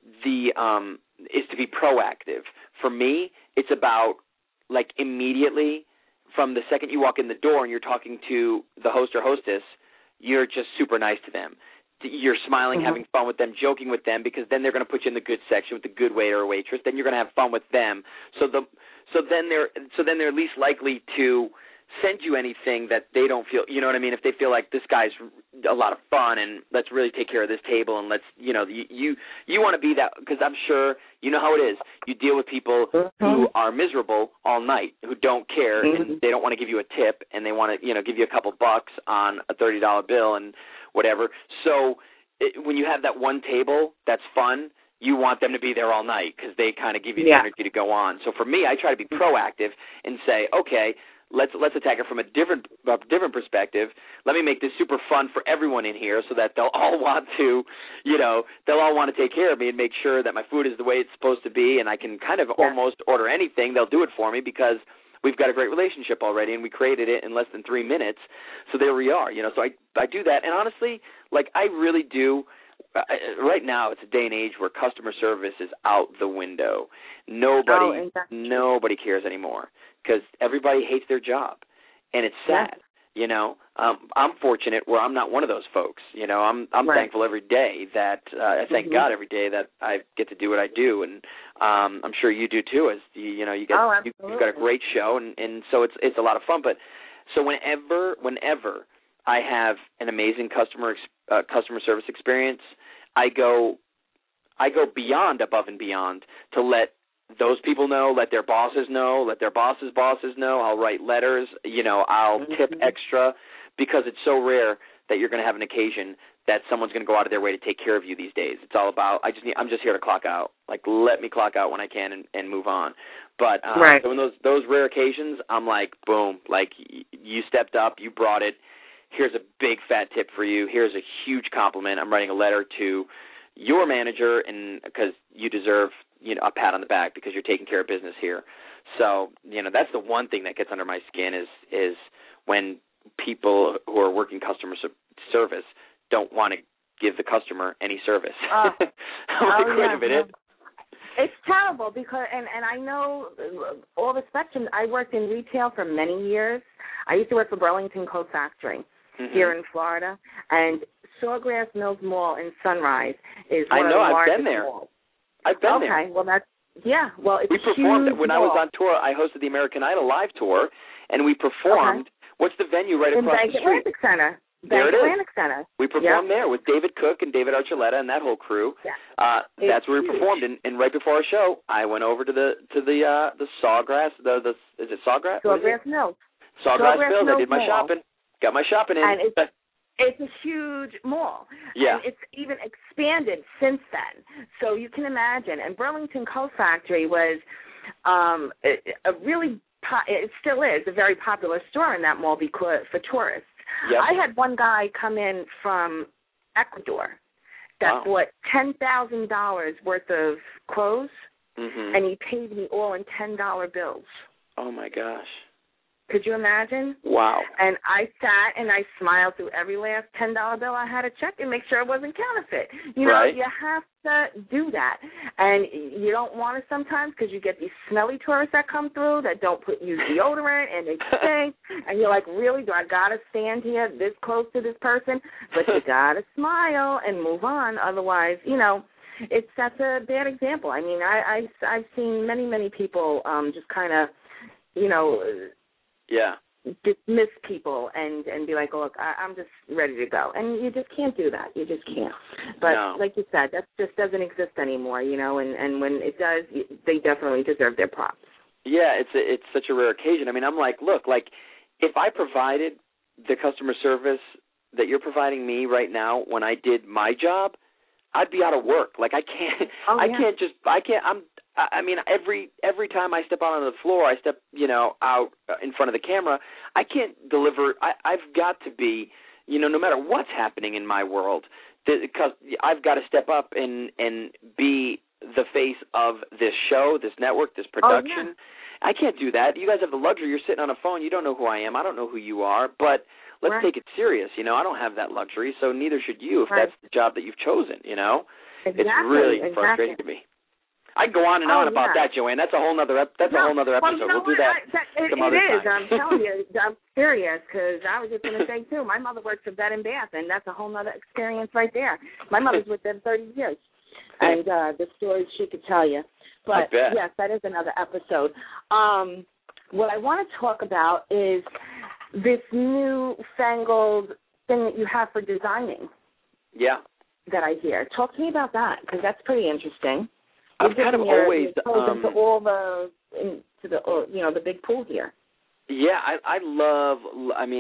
to be proactive. For me, it's about like immediately from the second you walk in the door and you're talking to the host or hostess, you're just super nice to them. You're smiling, having fun with them, joking with them, because then they're going to put you in the good section with the good waiter or waitress. Then you're going to have fun with them. So then they're least likely to send you anything that they don't feel, you know what I mean? If they feel like this guy's a lot of fun and let's really take care of this table and let's, you want to be that, because I'm sure you know how it is. You deal with people who are miserable all night, who don't care, and they don't want to give you a tip, and they want to, give you a couple bucks on a $30 bill and whatever. So when you have that one table that's fun, you want them to be there all night because they kind of give you the energy to go on. So for me, I try to be proactive and say, okay, let's attack it from a different perspective. Let me make this super fun for everyone in here so that they'll all want to, they'll all want to take care of me and make sure that my food is the way it's supposed to be, and I can kind of almost order anything. They'll do it for me because we've got a great relationship already, and we created it in less than 3 minutes. So there we are, So I do that, and honestly, like I really do. Right now, it's a day and age where customer service is out the window. Nobody cares anymore because everybody hates their job, and it's sad. I'm fortunate where I'm not one of those folks. I'm thankful every day that I thank God every day that I get to do what I do, and I'm sure you do too. As you've got a great show, and so it's a lot of fun. But so whenever I have an amazing customer service experience, I go above and beyond to let those people know, let their bosses know, let their bosses' bosses know. I'll write letters, I'll tip extra, because it's so rare that you're going to have an occasion that someone's going to go out of their way to take care of you these days. It's all about I'm just here to clock out. Like, let me clock out when I can and move on. But so in those rare occasions, I'm like, boom, like you stepped up, you brought it. Here's a big fat tip for you. Here's a huge compliment. I'm writing a letter to your manager, and because you deserve a pat on the back because you're taking care of business here. So that's the one thing that gets under my skin is when people who are working customer service don't want to give the customer any service. I'm like, wait a minute. It's terrible because, and I know all the spectrum. I worked in retail for many years. I used to work for Burlington Coat Factory here in Florida, and Sawgrass Mills Mall in Sunrise is one of the largest malls. I've been there. Okay, well that's it's we performed when I was on tour. I hosted the American Idol live tour, and we performed. What's the venue right across the street? Atlantic Center. There it is. Atlantic Center. We performed there with David Cook and David Archuleta and that whole crew. Yeah. That's where we performed. And right before our show, I went over to the Sawgrass. Is it Sawgrass? Sawgrass Mills. Sawgrass Mills. I did my shopping. Got my shopping in. And it's a huge mall. Yeah. And it's even expanded since then. So you can imagine. And Burlington Coat Factory was a really, it still is, a very popular store in that mall for tourists. Yep. I had one guy come in from Ecuador that bought $10,000 worth of clothes, and he paid me all in $10 bills. Oh, my gosh. Could you imagine? Wow. And I sat and I smiled through every last $10 bill I had to check and make sure it wasn't counterfeit. You know, right. You have to do that. And you don't want to sometimes because you get these smelly tourists that come through that don't use deodorant and they stink. And you're like, really, do I got to stand here this close to this person? But you got to smile and move on. Otherwise, you know, that's a bad example. I mean, I've seen many people just kind of, you know, dismiss people and be like, oh, look, I'm just ready to go. And you just can't do that. You just can't. But like you said, that just doesn't exist anymore, you know, and when it does, they definitely deserve their props. Yeah, it's such a rare occasion. I mean, I'm like, look, like if I provided the customer service that you're providing me right now when I did my job, I'd be out of work. Like I can't I mean, every time I step out on the floor, I step, you know, out in front of the camera, I can't deliver. I've got to be, you know, no matter what's happening in my world, because I've got to step up and be the face of this show, this network, this production. I can't do that. You guys have the luxury. You're sitting on a phone. You don't know who I am. I don't know who you are. But let's take it serious. You know, I don't have that luxury, so neither should you if that's the job that you've chosen, you know. Exactly. It's really frustrating to me. I can go on and on about that, Joanne. That's a whole other episode. Well, you know, we'll do that some other time. I'm telling you, I'm serious because I was just going to say, too, my mother works for Bed and Bath, and that's a whole other experience right there. My mother's with them 30 years, and the stories she could tell you. But, yes, that is another episode. What I want to talk about is this new-fangled thing that you have for designing. Yeah. That I hear. Talk to me about that because that's pretty interesting. I've kind of always into all the you know, the big pool here. Yeah, I love. I mean,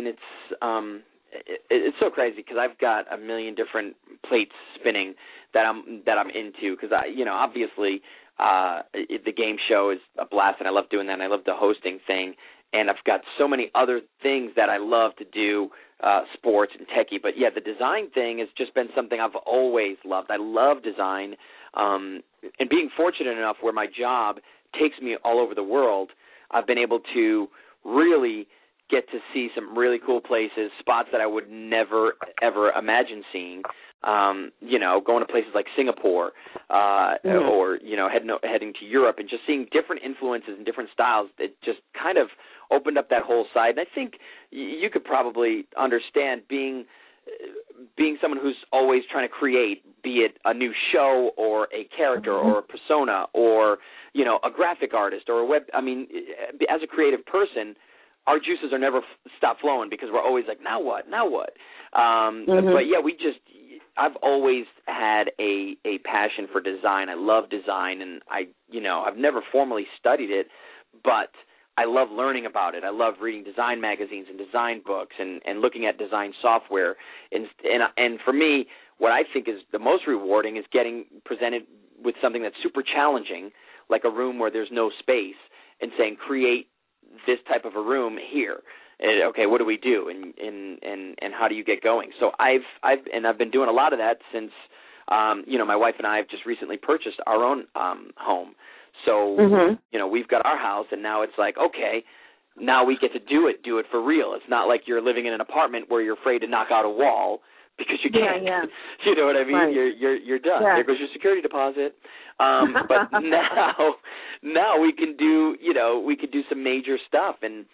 it's so crazy because I've got a million different plates spinning that I'm into because you know, obviously the game show is a blast and I love doing that and I love the hosting thing and I've got so many other things that I love to do, sports and techie. But yeah, the design thing has just been something I've always loved. I love design. And being fortunate enough where my job takes me all over the world, I've been able to really get to see some really cool places, spots that I would never, ever imagine seeing. You know, going to places like Singapore or, you know, heading to Europe and just seeing different influences and different styles. It just kind of opened up that whole side. And I think you could probably understand being someone who's always trying to create, be it a new show or a character or a persona or, you know, a graphic artist or a web. I mean, as a creative person, our juices are never stop flowing because we're always like, now what? But yeah, I've always had a passion for design. I love design, and I've never formally studied it, but I love learning about it. I love reading design magazines and design books and looking at design software. And for me, what I think is the most rewarding is getting presented with something that's super challenging, like a room where there's no space, and saying, create this type of a room here. And, okay, what do we do, and how do you get going? So I've been doing a lot of that since my wife and I have just recently purchased our own home. So you know, we've got our house, and now it's like, okay, now we get to do it for real. It's not like you're living in an apartment where you're afraid to knock out a wall because you can't. Yeah. You know what I mean? Right. You're done. Yeah. There goes your security deposit. But now we can do, we could do some major stuff and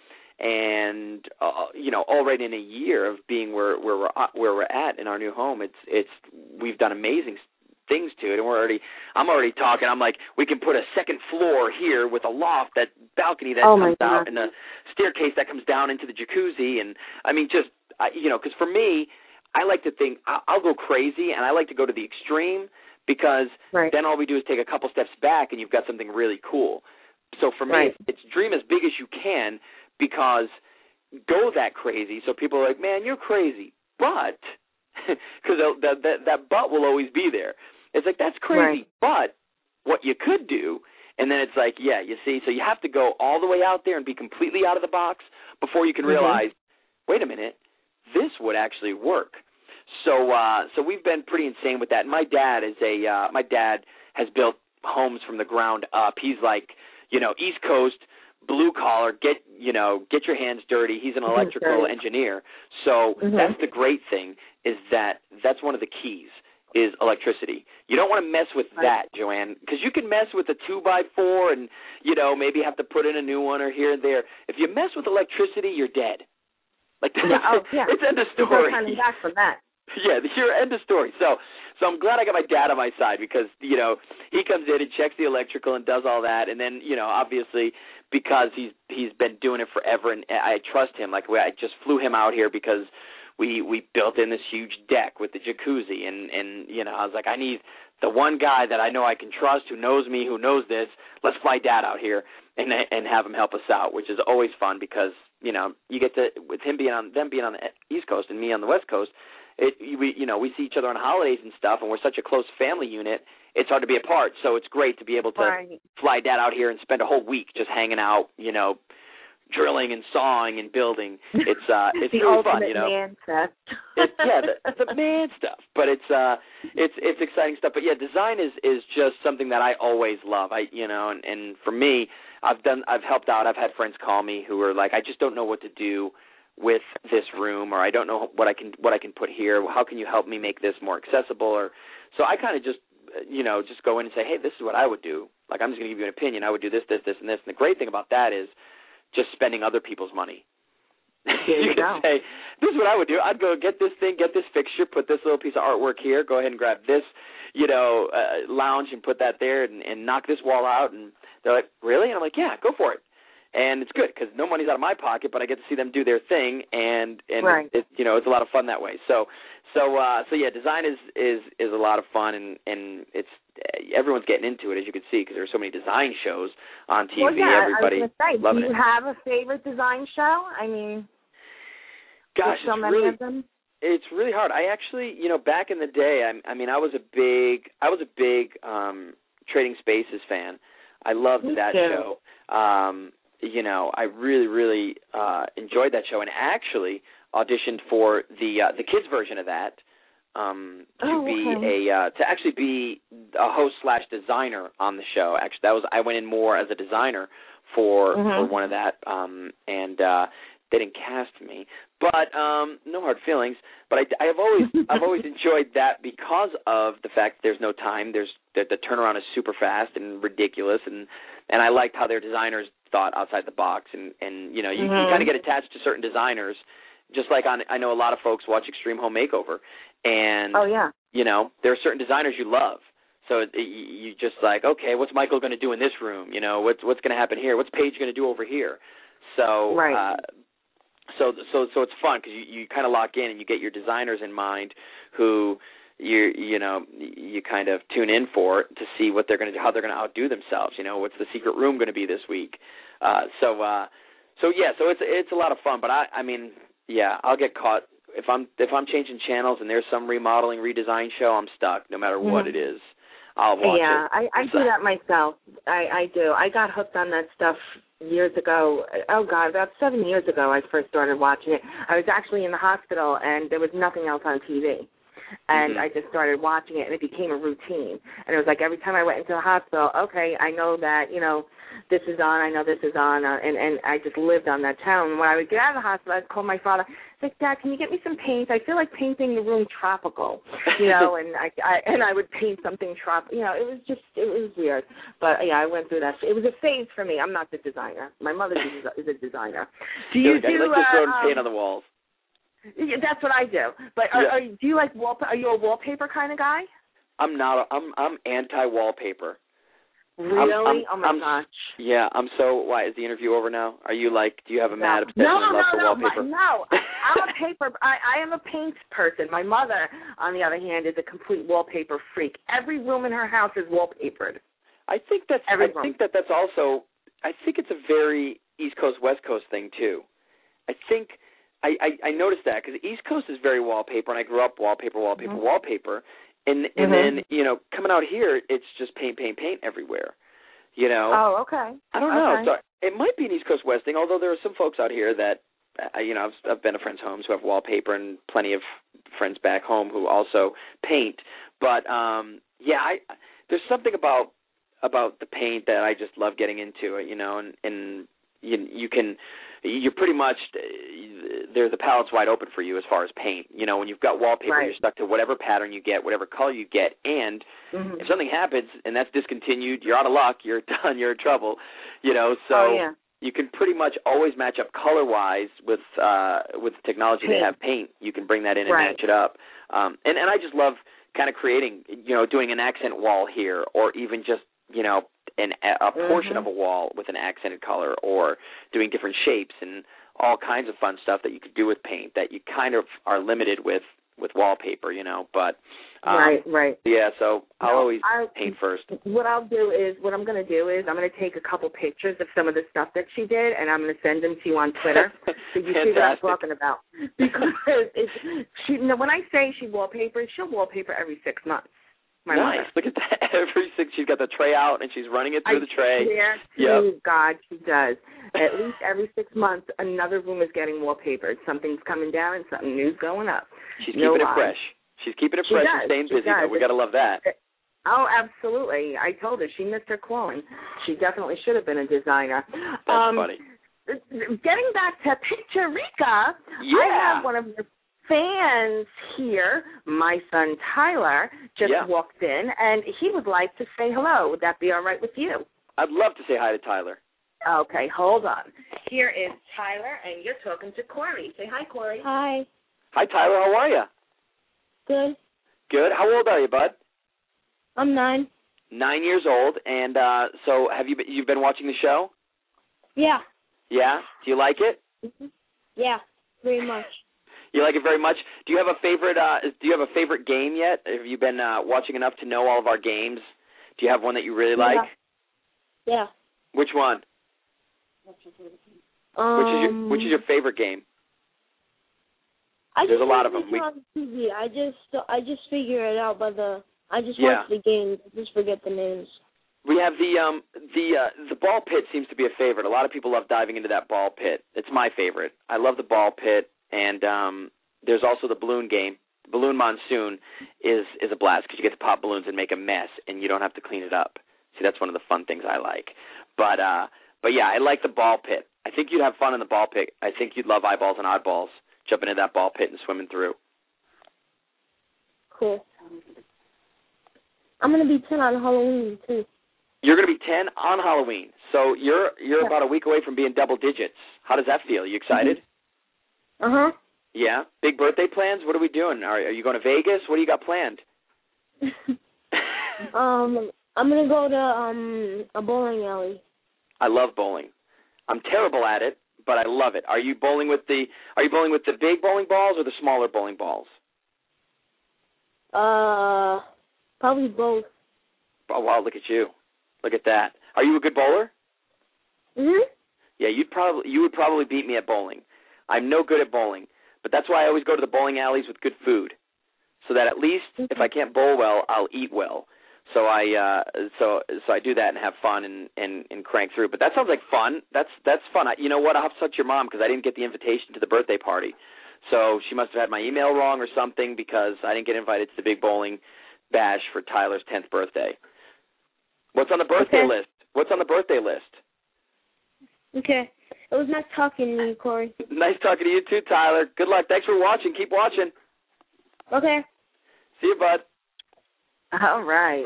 already in a year of being where we're at in our new home, we've done amazing things to it, and I'm already talking. I'm like, we can put a second floor here with a loft, that balcony that comes out, and a staircase that comes down into the jacuzzi, and I mean, just because for me, I like to think I'll go crazy, and I like to go to the extreme because then all we do is take a couple steps back, and you've got something really cool. So for me, it's dream as big as you can, because go that crazy. So people are like, man, you're crazy, but because that but will always be there. It's like, that's crazy, but what you could do, and then it's like, yeah, you see, so you have to go all the way out there and be completely out of the box before you can realize, wait a minute, this would actually work. So we've been pretty insane with that. And my dad has built homes from the ground up. He's like, East Coast, blue collar, get your hands dirty. He's an electrical engineer. So that's the great thing, is that's one of the keys, is electricity. You don't want to mess with that, Joanne, because you can mess with a 2x4 and, maybe have to put in a new one or here and there. If you mess with electricity, you're dead. Like, it's end of story. There's no coming back from that. Yeah, you're end of story. So I'm glad I got my dad on my side, because, he comes in and checks the electrical and does all that. And then, obviously, because he's been doing it forever, and I trust him. Like, I just flew him out here because we built in this huge deck with the jacuzzi. And I was like, I need the one guy that I know I can trust, who knows me, who knows this. Let's fly Dad out here and have him help us out, which is always fun, because, you get to, with them being on the East Coast and me on the West Coast, we see each other on holidays and stuff, and we're such a close family unit, it's hard to be apart. So it's great to be able to fly Dad out here and spend a whole week just hanging out, drilling and sawing and building. It's really fun, man stuff. the man stuff. But it's exciting stuff. But yeah, design is just something that I always love. And for me, I've helped out. I've had friends call me who are like, I just don't know what to do with this room, or I don't know what I can put here. How can you help me make this more accessible? Or so I kind of just go in and say, hey, this is what I would do. Like, I'm just going to give you an opinion. I would do this, this, this, and this. And the great thing about that is just spending other people's money. You can say, this is what I would do. I'd go get this thing, get this fixture, put this little piece of artwork here, go ahead and grab this, lounge and put that there, and knock this wall out. And they're like, really? And I'm like, yeah, go for it. And it's good, because no money's out of my pocket, but I get to see them do their thing, and it's a lot of fun that way. So yeah, design is a lot of fun, and it's everyone's getting into it, as you can see, because there's so many design shows on TV. Well, yeah, everybody I was gonna say, loving it. Do you have a favorite design show? I mean, gosh, so many of them. It's really hard. I actually, back in the day, I was a big Trading Spaces fan. I loved that show. I really, really enjoyed that show, and actually auditioned for the kids version of that to actually be a host / designer on the show. Actually, I went in more as a designer for one of that, and they didn't cast me, but no hard feelings. But I've always enjoyed that, because of the fact that there's no time. The turnaround is super fast and ridiculous, and I liked how their designers thought outside the box, and you kind of get attached to certain designers, just like I know a lot of folks watch Extreme Home Makeover, and there are certain designers you love. So you just like, okay, what's Michael going to do in this room? What's going to happen here? What's Paige going to do over here? So so it's fun, because you kind of lock in and you get your designers in mind, who you kind of tune in for to see what they're going to do, how they're going to outdo themselves. What's the secret room going to be this week? So it's a lot of fun. But I'll get caught if I'm changing channels and there's some remodeling, redesign show. I'm stuck no matter what it is. I'll watch it. Yeah, I do that myself. I do. I got hooked on that stuff years ago. Oh, God, about 7 years ago I first started watching it. I was actually in the hospital, and there was nothing else on TV. And I just started watching it, and it became a routine. And it was like every time I went into the hospital, okay, I know that, this is on, I know this is on, and I just lived on that channel. And when I would get out of the hospital, I'd call my father. I'd like, Dad, can you get me some paint? I feel like painting the room tropical, and I would paint something tropical. It was weird. But, yeah, I went through that. It was a phase for me. I'm not the designer. My mother is a designer. Do you do... I like to throw paint on the walls. Yeah, that's what I do. But do you like wallpaper? Are you a wallpaper kind of guy? I'm not. I'm anti-wallpaper. Really? Oh my gosh. Yeah, I'm so. Why is the interview over now? Are you like? Do you have a mad obsession and love for wallpaper? No. I'm a paper. I am a paint person. My mother, on the other hand, is a complete wallpaper freak. Every room in her house is wallpapered. I think that's also. I think it's a very East Coast West Coast thing too. I think. I noticed that, because the East Coast is very wallpaper, and I grew up wallpaper, and then coming out here, it's just paint everywhere. Oh, okay. I don't know. So it might be an East Coast West thing, although there are some folks out here that I've been to friends' homes who have wallpaper, and plenty of friends back home who also paint. But there's something about the paint that I just love getting into, and you're pretty much the palette's wide open for you as far as paint. When you've got wallpaper, you're stuck to whatever pattern you get, whatever color you get, and if something happens and that's discontinued, you're out of luck, you're done, you're in trouble. You can pretty much always match up color-wise with the technology they have paint. You can bring that in and match it up. And I just love kind of creating, doing an accent wall here, or even just, a portion of a wall with an accented color, or doing different shapes and all kinds of fun stuff that you could do with paint that you kind of are limited with wallpaper, but right. Yeah, so I'll always paint first. What I'm going to do is I'm going to take a couple pictures of some of the stuff that she did, and I'm going to send them to you on Twitter so you see what I'm talking about. Because when I say she wallpapers, she'll wallpaper every 6 months. My nice. mother. Look at that. She's got the tray out and she's running it through the tray. God, she does. At least every 6 months, another room is getting wallpapered. Something's coming down and something new's going up. She's keeping it fresh. She's keeping it fresh and staying busy, but we got to love that. Oh, absolutely. I told her she missed her calling. She definitely should have been a designer. That's funny. Getting back to Picturica, I have one of your fans here, my son Tyler, just walked in, and he would like to say hello. Would that be all right with you? I'd love to say hi to Tyler. Okay, hold on. Here is Tyler, and you're talking to Corey. Say hi, Corey. Hi. Hi, Tyler. How are you? Good. Good. How old are you, bud? I'm 9. 9 years old, and so have you've been watching the show? Yeah. Yeah? Do you like it? Mm-hmm. Yeah, very much. You like it very much? Do you have a favorite? Do you have a favorite game yet? Have you been watching enough to know all of our games? Do you have one that you really like? Yeah. Which one? Which is your favorite game? There's a lot of them. On TV. I just figure it out by I just watch the games. I just forget the names. We have the ball pit seems to be a favorite. A lot of people love diving into that ball pit. It's my favorite. I love the ball pit. And there's also the balloon game. The balloon monsoon is a blast because you get to pop balloons and make a mess, and you don't have to clean it up. See, that's one of the fun things I like. But yeah, I like the ball pit. I think you'd have fun in the ball pit. I think you'd love eyeballs and oddballs, jumping into that ball pit and swimming through. Cool. I'm going to be 10 on Halloween, too. You're going to be 10 on Halloween. So you're about a week away from being double digits. How does that feel? You excited? Uh-huh. Yeah? Big birthday plans? What are we doing? Are you going to Vegas? What do you got planned? I'm going to go to a bowling alley. I love bowling. I'm terrible at it, but I love it. Are you bowling with the big bowling balls or the smaller bowling balls? Probably both. Oh, wow, look at you. Look at that. Are you a good bowler? Mhm. Yeah, you would probably beat me at bowling. I'm no good at bowling, but that's why I always go to the bowling alleys with good food, so that at least if I can't bowl well, I'll eat well. So I do that and have fun and crank through. But that sounds like fun. That's fun. You know what? I'll have to talk to your mom because I didn't get the invitation to the birthday party. So she must have had my email wrong or something because I didn't get invited to the big bowling bash for Tyler's 10th birthday. What's on the birthday list? What's on the birthday list? Okay. It was nice talking to you, Corey. Nice talking to you too, Tyler. Good luck. Thanks for watching. Keep watching. Okay. See you, bud. All right.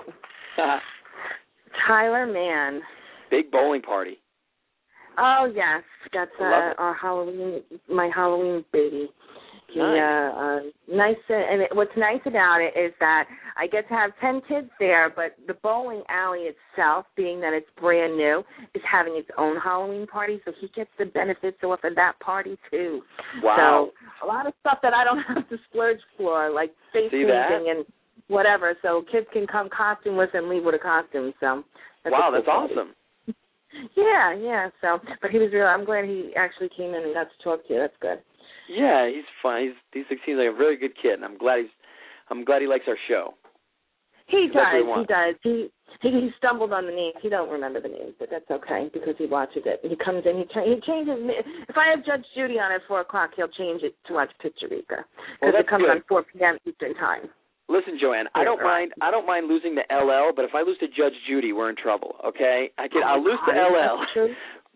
Tyler Mann. Big bowling party. Oh, yes. That's our Halloween, my Halloween baby. Nice. What's nice about it is that I get to have 10 kids there, but the bowling alley itself, being that it's brand new, is having its own Halloween party, so he gets the benefits off of that party, too. Wow. So a lot of stuff that I don't have to splurge for, like face painting and whatever, so kids can come costumeless and leave with a costume. So that's awesome. Yeah. So, but he was real. I'm glad he actually came in and got to talk to you. That's good. Yeah, he's fun. He seems like a really good kid, and I'm glad he likes our show. He does. He stumbled on the names. He don't remember the names, but that's okay because he watches it. He comes in. He changes. If I have Judge Judy on at 4:00, he'll change it to watch Picturica because it comes on 4 p.m. Eastern time. Listen, Joanne, I don't mind losing the LL, but if I lose to Judge Judy, we're in trouble. Okay, I'll lose the LL,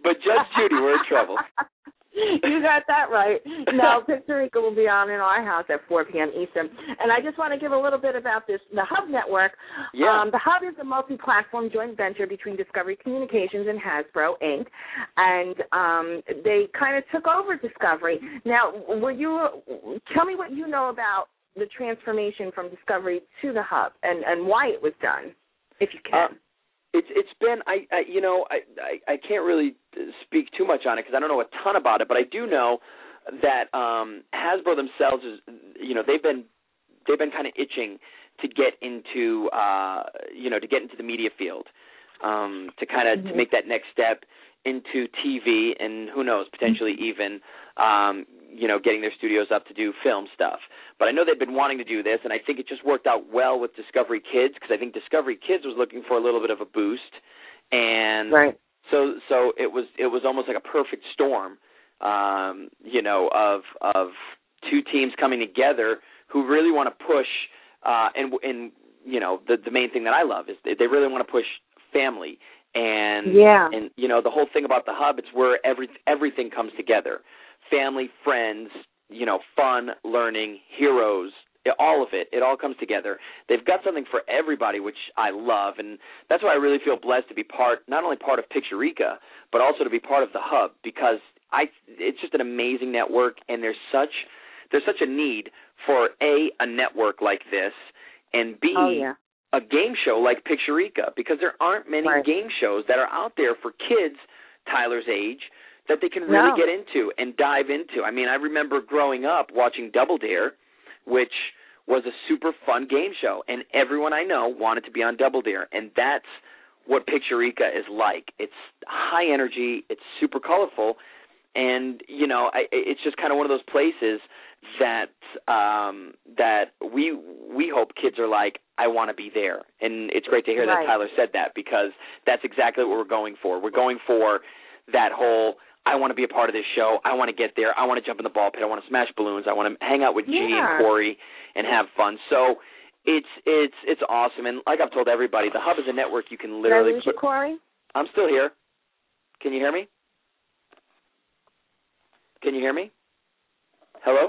But Judge Judy, we're in trouble. You got that right. No, Picturica will be on in our house at 4 p.m. Eastern. And I just want to give a little bit about the Hub Network. Yeah. The Hub is a multi-platform joint venture between Discovery Communications and Hasbro, Inc., and they kind of took over Discovery. Now, tell me what you know about the transformation from Discovery to the Hub and why it was done, if you can. It's been I can't really speak too much on it because I don't know a ton about it, but I do know that Hasbro themselves is they've been kind of itching to get into the media field, to kind of to make that next step into TV and who knows, potentially even getting their studios up to do film stuff. But I know they've been wanting to do this, and I think it just worked out well with Discovery Kids because I think Discovery Kids was looking for a little bit of a boost, and right. So it was almost like a perfect storm, of two teams coming together who really want to push, and the main thing that I love is they really want to push family. And the whole thing about the Hub, it's where everything comes together. Family, friends, fun, learning, heroes, all of it. It all comes together. They've got something for everybody, which I love, and that's why I really feel blessed to be not only part of Picturica, but also to be part of the Hub, because it's just an amazing network, and there's such a need for a network like this, and B, a game show like Picturica, because there aren't many game shows that are out there for kids Tyler's age that they can really get into and dive into. I mean, I remember growing up watching Double Dare, which was a super fun game show, and everyone I know wanted to be on Double Dare, and that's what Picturica is like. It's high energy, it's super colorful, and, it's just kind of one of those places that we hope kids are like, I want to be there. And it's great to hear that Tyler said that, because that's exactly what we're going for. We're going for that whole, I want to be a part of this show. I want to get there. I want to jump in the ball pit. I want to smash balloons. I want to hang out with G and Corey and have fun. So it's awesome. And like I've told everybody, the Hub is a network you can literally put. Corey? I'm still here. Can you hear me? Can you hear me? Hello?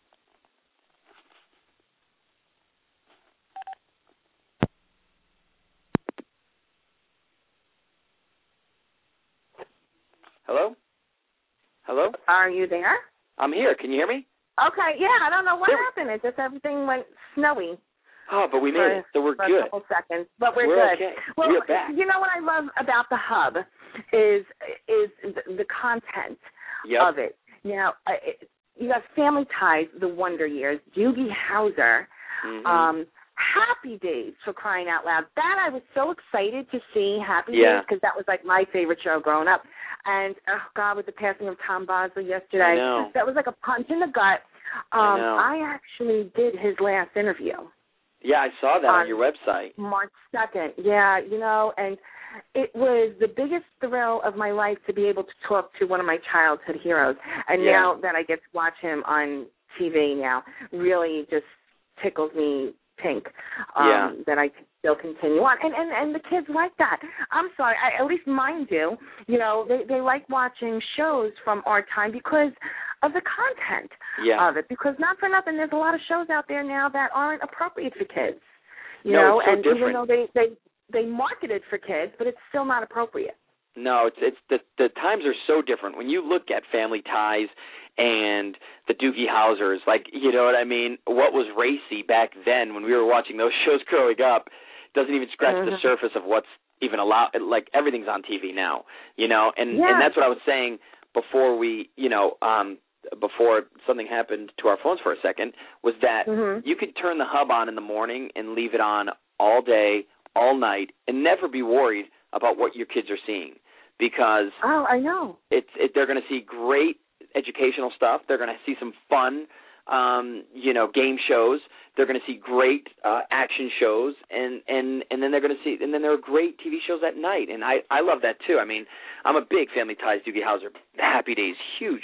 Hello? Hello? Are you there? I'm here. Can you hear me? Okay, I don't know what happened. It just everything went snowy. Oh, but we made it, so we're good. For a couple seconds, but we're good. Okay. Well, we're back. You know what I love about the Hub is the content of it. Now, you got Family Ties, The Wonder Years, Doogie Howser, Happy Days, for crying out loud. That I was so excited to see Happy Days, because that was like my favorite show growing up. And, oh, God, with the passing of Tom Bosley yesterday, that was like a punch in the gut. I actually did his last interview. Yeah, I saw that on your website. March 2nd. Yeah, and it was the biggest thrill of my life to be able to talk to one of my childhood heroes. And now that I get to watch him on TV now, really just tickles me pink that I still continue on. And the kids like that. I'm sorry, at least mine do. They like watching shows from our time because of the content of it. Because not for nothing, there's a lot of shows out there now that aren't appropriate for kids. It's so and different. Even though they market it for kids, but it's still not appropriate. No, it's the times are so different. When you look at Family Ties and the Doogie Howsers, like, you know what I mean? What was racy back then when we were watching those shows growing up doesn't even scratch the surface of what's even allowed. Like, everything's on TV now, and that's what I was saying before we, before something happened to our phones for a second, was that you could turn the Hub on in the morning and leave it on all day, all night, and never be worried about what your kids are seeing, because I know they're going to see great educational stuff. They're going to see some fun, game shows. They're going to see great action shows, and then they're going to see, and then there are great TV shows at night, and I love that too. I mean, I'm a big Family Ties, Doogie Howser, Happy Days, huge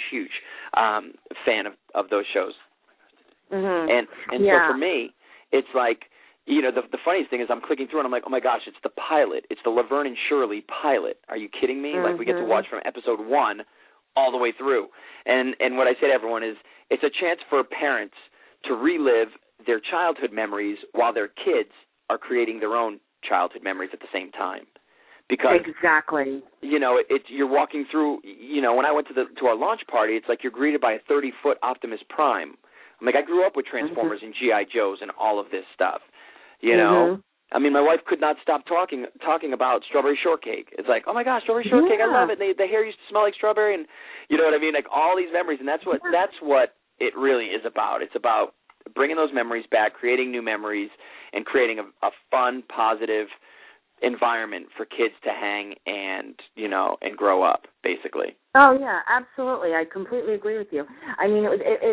fan of those shows. And so for me, it's like, you know, the funniest thing is I'm clicking through and I'm like, oh my gosh, it's the pilot. It's the Laverne and Shirley pilot. Are you kidding me? Like, we get to watch from episode 1 all the way through. And what I say to everyone is, it's a chance for parents to relive their childhood memories while their kids are creating their own childhood memories at the same time. Because exactly, you know, you're walking through. You know, when I went to our launch party, it's like you're greeted by a 30-foot Optimus Prime. I'm like, I grew up with Transformers and GI Joes and all of this stuff. You know, I mean, my wife could not stop talking about Strawberry Shortcake. It's like, oh my gosh, Strawberry Shortcake, I love it. The hair used to smell like strawberry, and you know what I mean, like all these memories, and that's what it really is about. It's about bringing those memories back, creating new memories, and creating a fun, positive environment for kids to hang and, you know, and grow up, basically. Oh, yeah, absolutely. I completely agree with you. I mean,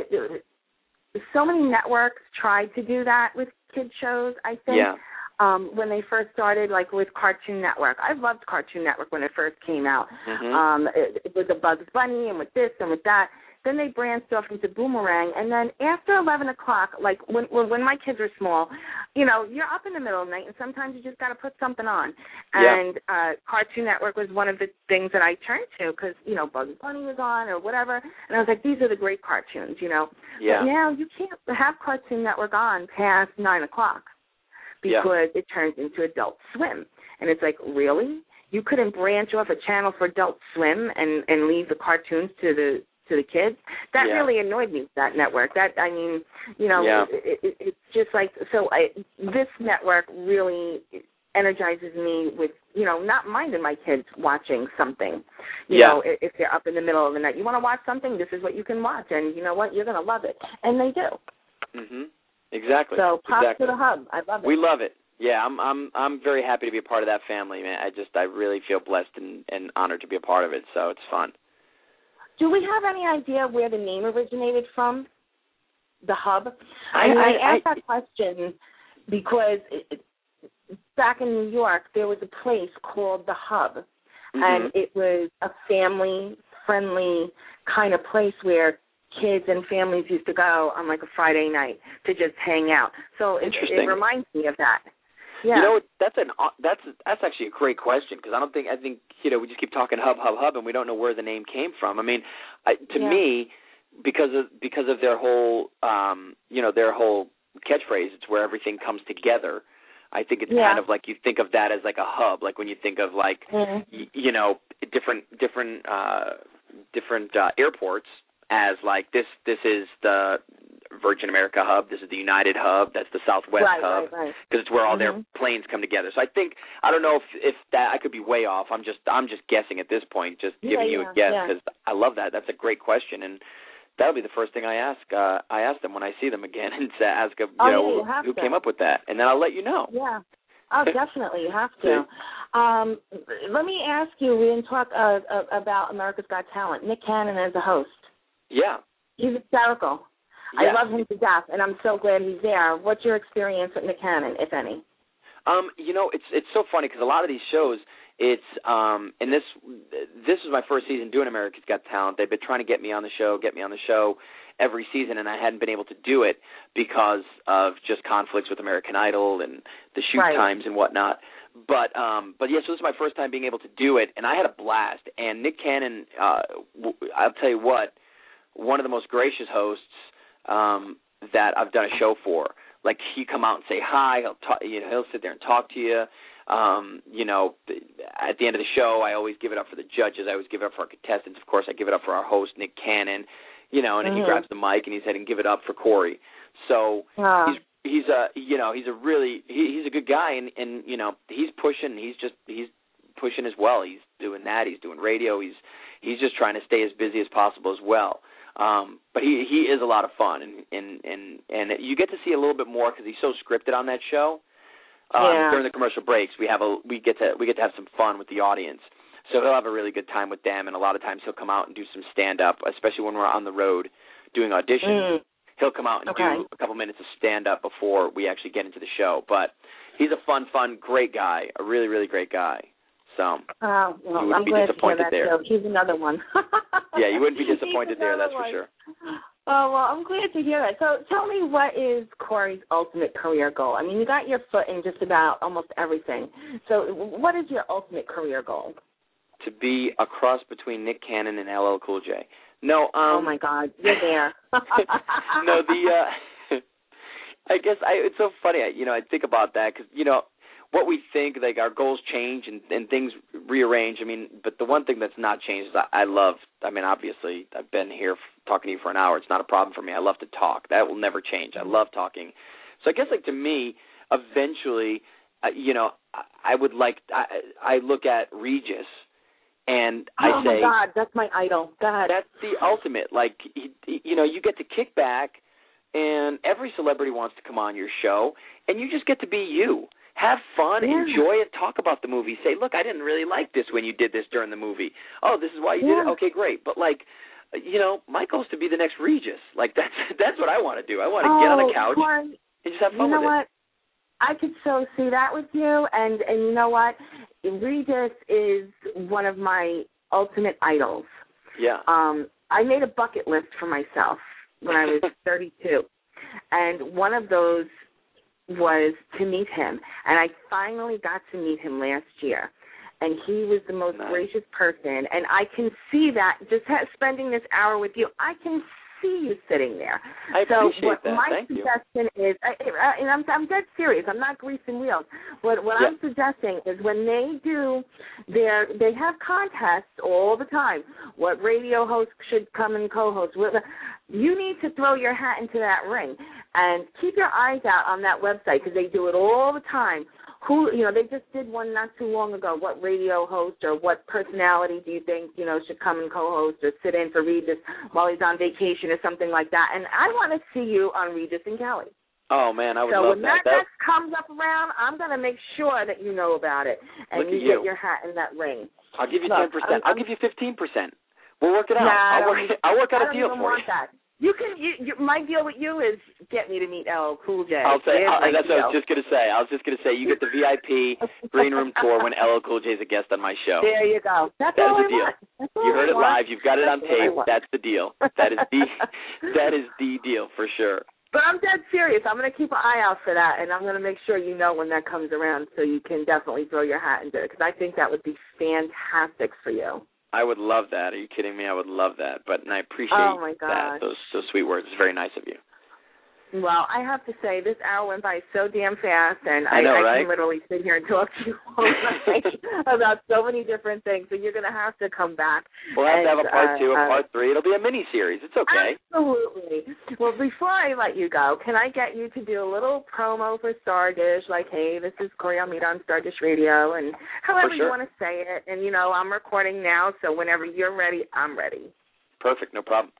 so many networks tried to do that with kid shows, I think, when they first started, like with Cartoon Network. I loved Cartoon Network when it first came out. It was a Bugs Bunny and with this and with that. Then they branched off into Boomerang, and then after 11 o'clock, like when my kids were small, you know, you're up in the middle of the night, and sometimes you just got to put something on. And Cartoon Network was one of the things that I turned to because, you know, Bugs Bunny was on or whatever, and I was like, these are the great cartoons, you know. But now you can't have Cartoon Network on past 9 o'clock because it turns into Adult Swim. And it's like, really? You couldn't branch off a channel for Adult Swim and leave the cartoons to the kids? That really annoyed me, that network. That, I mean, you know, it's just like, so this network really energizes me with, you know, not minding my kids watching something. You know, if they're up in the middle of the night, you want to watch something, this is what you can watch, and you know what, you're going to love it. And they do. Exactly. So props to the Hub. I love it. We love it. Yeah, I'm very happy to be a part of that family, man. I really feel blessed and honored to be a part of it, so it's fun. Do we have any idea where the name originated from, the Hub? I asked that question because back in New York, there was a place called the Hub, and it was a family-friendly kind of place where kids and families used to go on like a Friday night to just hang out. So it reminds me of that. Yeah. You know, that's actually a great question because I think you know, we just keep talking hub, and we don't know where the name came from. I mean, to me, because of their whole you know, their whole catchphrase, it's where everything comes together. I think it's kind of like you think of that as like a hub, like when you think of like you know, different airports as like this is the Virgin America hub, this is the United hub, that's the Southwest hub, because it's where all their planes come together. So I don't know if that, I could be way off. I'm just guessing at this point, just giving you a guess because I love that. That's a great question, and that'll be the first thing I ask them when I see them again, and to ask them, you know, who came up with that, and then I'll let you know. Yeah. Oh, definitely, you have to. Let me ask you, we didn't talk about America's Got Talent. Nick Cannon as a host. Yeah. He's hysterical. I love him to death, and I'm so glad he's there. What's your experience with Nick Cannon, if any? You know, it's so funny because a lot of these shows, it's and this was my first season doing America's Got Talent. They've been trying to get me on the show every season, and I hadn't been able to do it because of just conflicts with American Idol and the shoot times and whatnot. But yes, this was my first time being able to do it, and I had a blast. And Nick Cannon, I'll tell you what, one of the most gracious hosts that I've done a show for. Like, he come out and say hi. He'll sit there and talk to you. You know, at the end of the show, I always give it up for the judges. I always give it up for our contestants. Of course, I give it up for our host, Nick Cannon. You know, and he grabs the mic and he said, and give it up for Corey. So he's a good guy, and you know, he's pushing. He's pushing as well. He's doing that. He's doing radio. He's just trying to stay as busy as possible as well. But he is a lot of fun, and you get to see a little bit more because he's so scripted on that show. During the commercial breaks, we get to have some fun with the audience. So he'll have a really good time with them, and a lot of times he'll come out and do some stand-up, especially when we're on the road doing auditions. He'll come out and do a couple minutes of stand-up before we actually get into the show. But he's a fun, great guy, a really, really great guy. So well, you wouldn't I'm be glad disappointed to hear that there. Joke. He's another one. Yeah, you wouldn't be disappointed there, that's for sure. Oh, well, I'm glad to hear that. So tell me, what is Corey's ultimate career goal? I mean, you got your foot in just about almost everything. So what is your ultimate career goal? To be a cross between Nick Cannon and LL Cool J. No, oh, my God, you're there. No, I guess it's so funny, I think about that because, what we think, like our goals change and things rearrange. I mean, but the one thing that's not changed is obviously I've been here talking to you for an hour. It's not a problem for me. I love to talk. That will never change. I love talking. So I guess to me, eventually, I would I look at Regis and I say, oh my God, that's my idol. God. That's the ultimate. You get to kick back and every celebrity wants to come on your show and you just get to be you. Have fun, enjoy it, talk about the movie. Say, look, I didn't really like this when you did this during the movie. Oh, this is why you did it? Okay, great. But, my goal is to be the next Regis. That's what I want to do. I want to get on the couch and just have fun with it. You know what? I could so see that with you. And you know what? Regis is one of my ultimate idols. Yeah. I made a bucket list for myself when I was 32. And one of those was to meet him, and I finally got to meet him last year, and he was the most gracious person, and I can see that, just spending this hour with you, I can see you sitting there. I appreciate that. My Thank suggestion is, and I'm dead serious, I'm not greasing wheels, what I'm suggesting is when they do they have contests all the time, what radio hosts should come and co-host with. You need to throw your hat into that ring and keep your eyes out on that website because they do it all the time. They just did one not too long ago. What radio host or what personality do you think, should come and co-host or sit in for Regis while he's on vacation or something like that? And I want to see you on Regis and Kelly. Oh, man, I would love that. So when that next comes up around, I'm going to make sure that you know about it and you get your hat in that ring. I'll give you 10%. I'll give you 15%. We'll work it out. I'll work out a deal for you. That. You can. My deal with you is get me to meet LL Cool J. That's what I was just going to say. You get the VIP green room tour when LL Cool J is a guest on my show. There you go. That's all the deal. You heard it live. You've got it on tape. That's the deal. That is the deal for sure. But I'm dead serious. I'm going to keep an eye out for that, and I'm going to make sure you know when that comes around so you can definitely throw your hat into it because I think that would be fantastic for you. I would love that. Are you kidding me? I would love that. And I appreciate that. Those sweet words. It's very nice of you. Well, I have to say, this hour went by so damn fast, and I can literally sit here and talk to you all night about so many different things, so you're going to have to come back. We'll have to have a part 2, a part 3. It'll be a mini-series. It's okay. Absolutely. Well, before I let you go, can I get you to do a little promo for Star Dish, like, hey, this is Corey Almeida on Star Dish Radio, and however you want to say it. And, I'm recording now, so whenever you're ready, I'm ready. Perfect. No problem.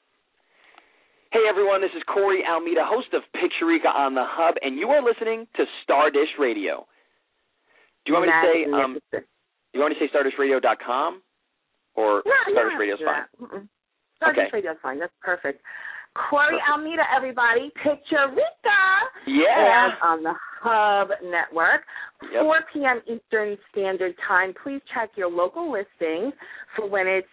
Hey, everyone, this is Corey Almeida, host of Picturica on the Hub, and you are listening to Star Dish Radio. Do you want me to say StardishRadio.com or Stardish Radio's fine? Stardish Radio's fine. That's perfect. Corey Almeida, everybody, Picturica. Yeah. And on the Hub Network, 4 p.m. Eastern Standard Time. Please check your local listings for when it's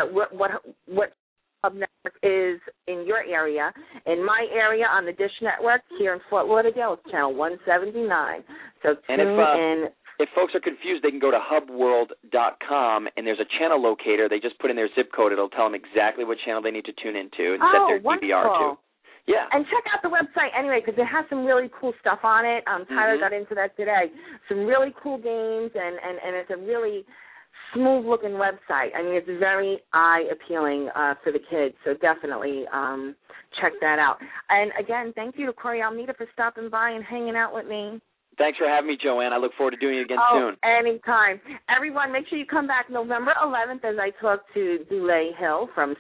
what Hub Network is in your area. In my area on the Dish Network here in Fort Lauderdale, it's channel 179. So tune in. If folks are confused, they can go to hubworld.com, and there's a channel locator. They just put in their zip code. It'll tell them exactly what channel they need to tune into and set their DVR to. Yeah. And check out the website anyway because it has some really cool stuff on it. Tyler got into that today. Some really cool games, and it's a really smooth-looking website. I mean, it's very eye-appealing for the kids, so definitely check that out. And, again, thank you to Corey Almeida for stopping by and hanging out with me. Thanks for having me, Joanne. I look forward to doing it again soon. Anytime. Everyone, make sure you come back November 11th as I talk to Dule Hill from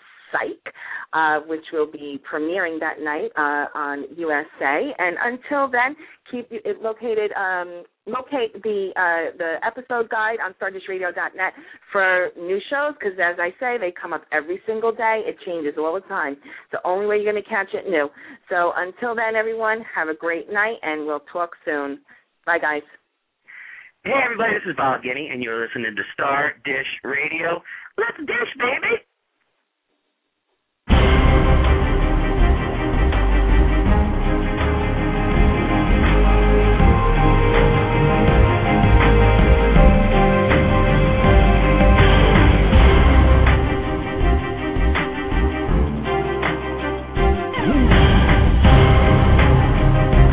Psych, which will be premiering that night on USA. And until then, locate the episode guide on StardishRadio.net for new shows because, as I say, they come up every single day. It changes all the time. It's the only way you're going to catch it new. So until then, everyone, have a great night, and we'll talk soon. Bye, guys. Hey, everybody, this is Bob Guinea, and you're listening to Star Dish Radio. Let's dish, baby!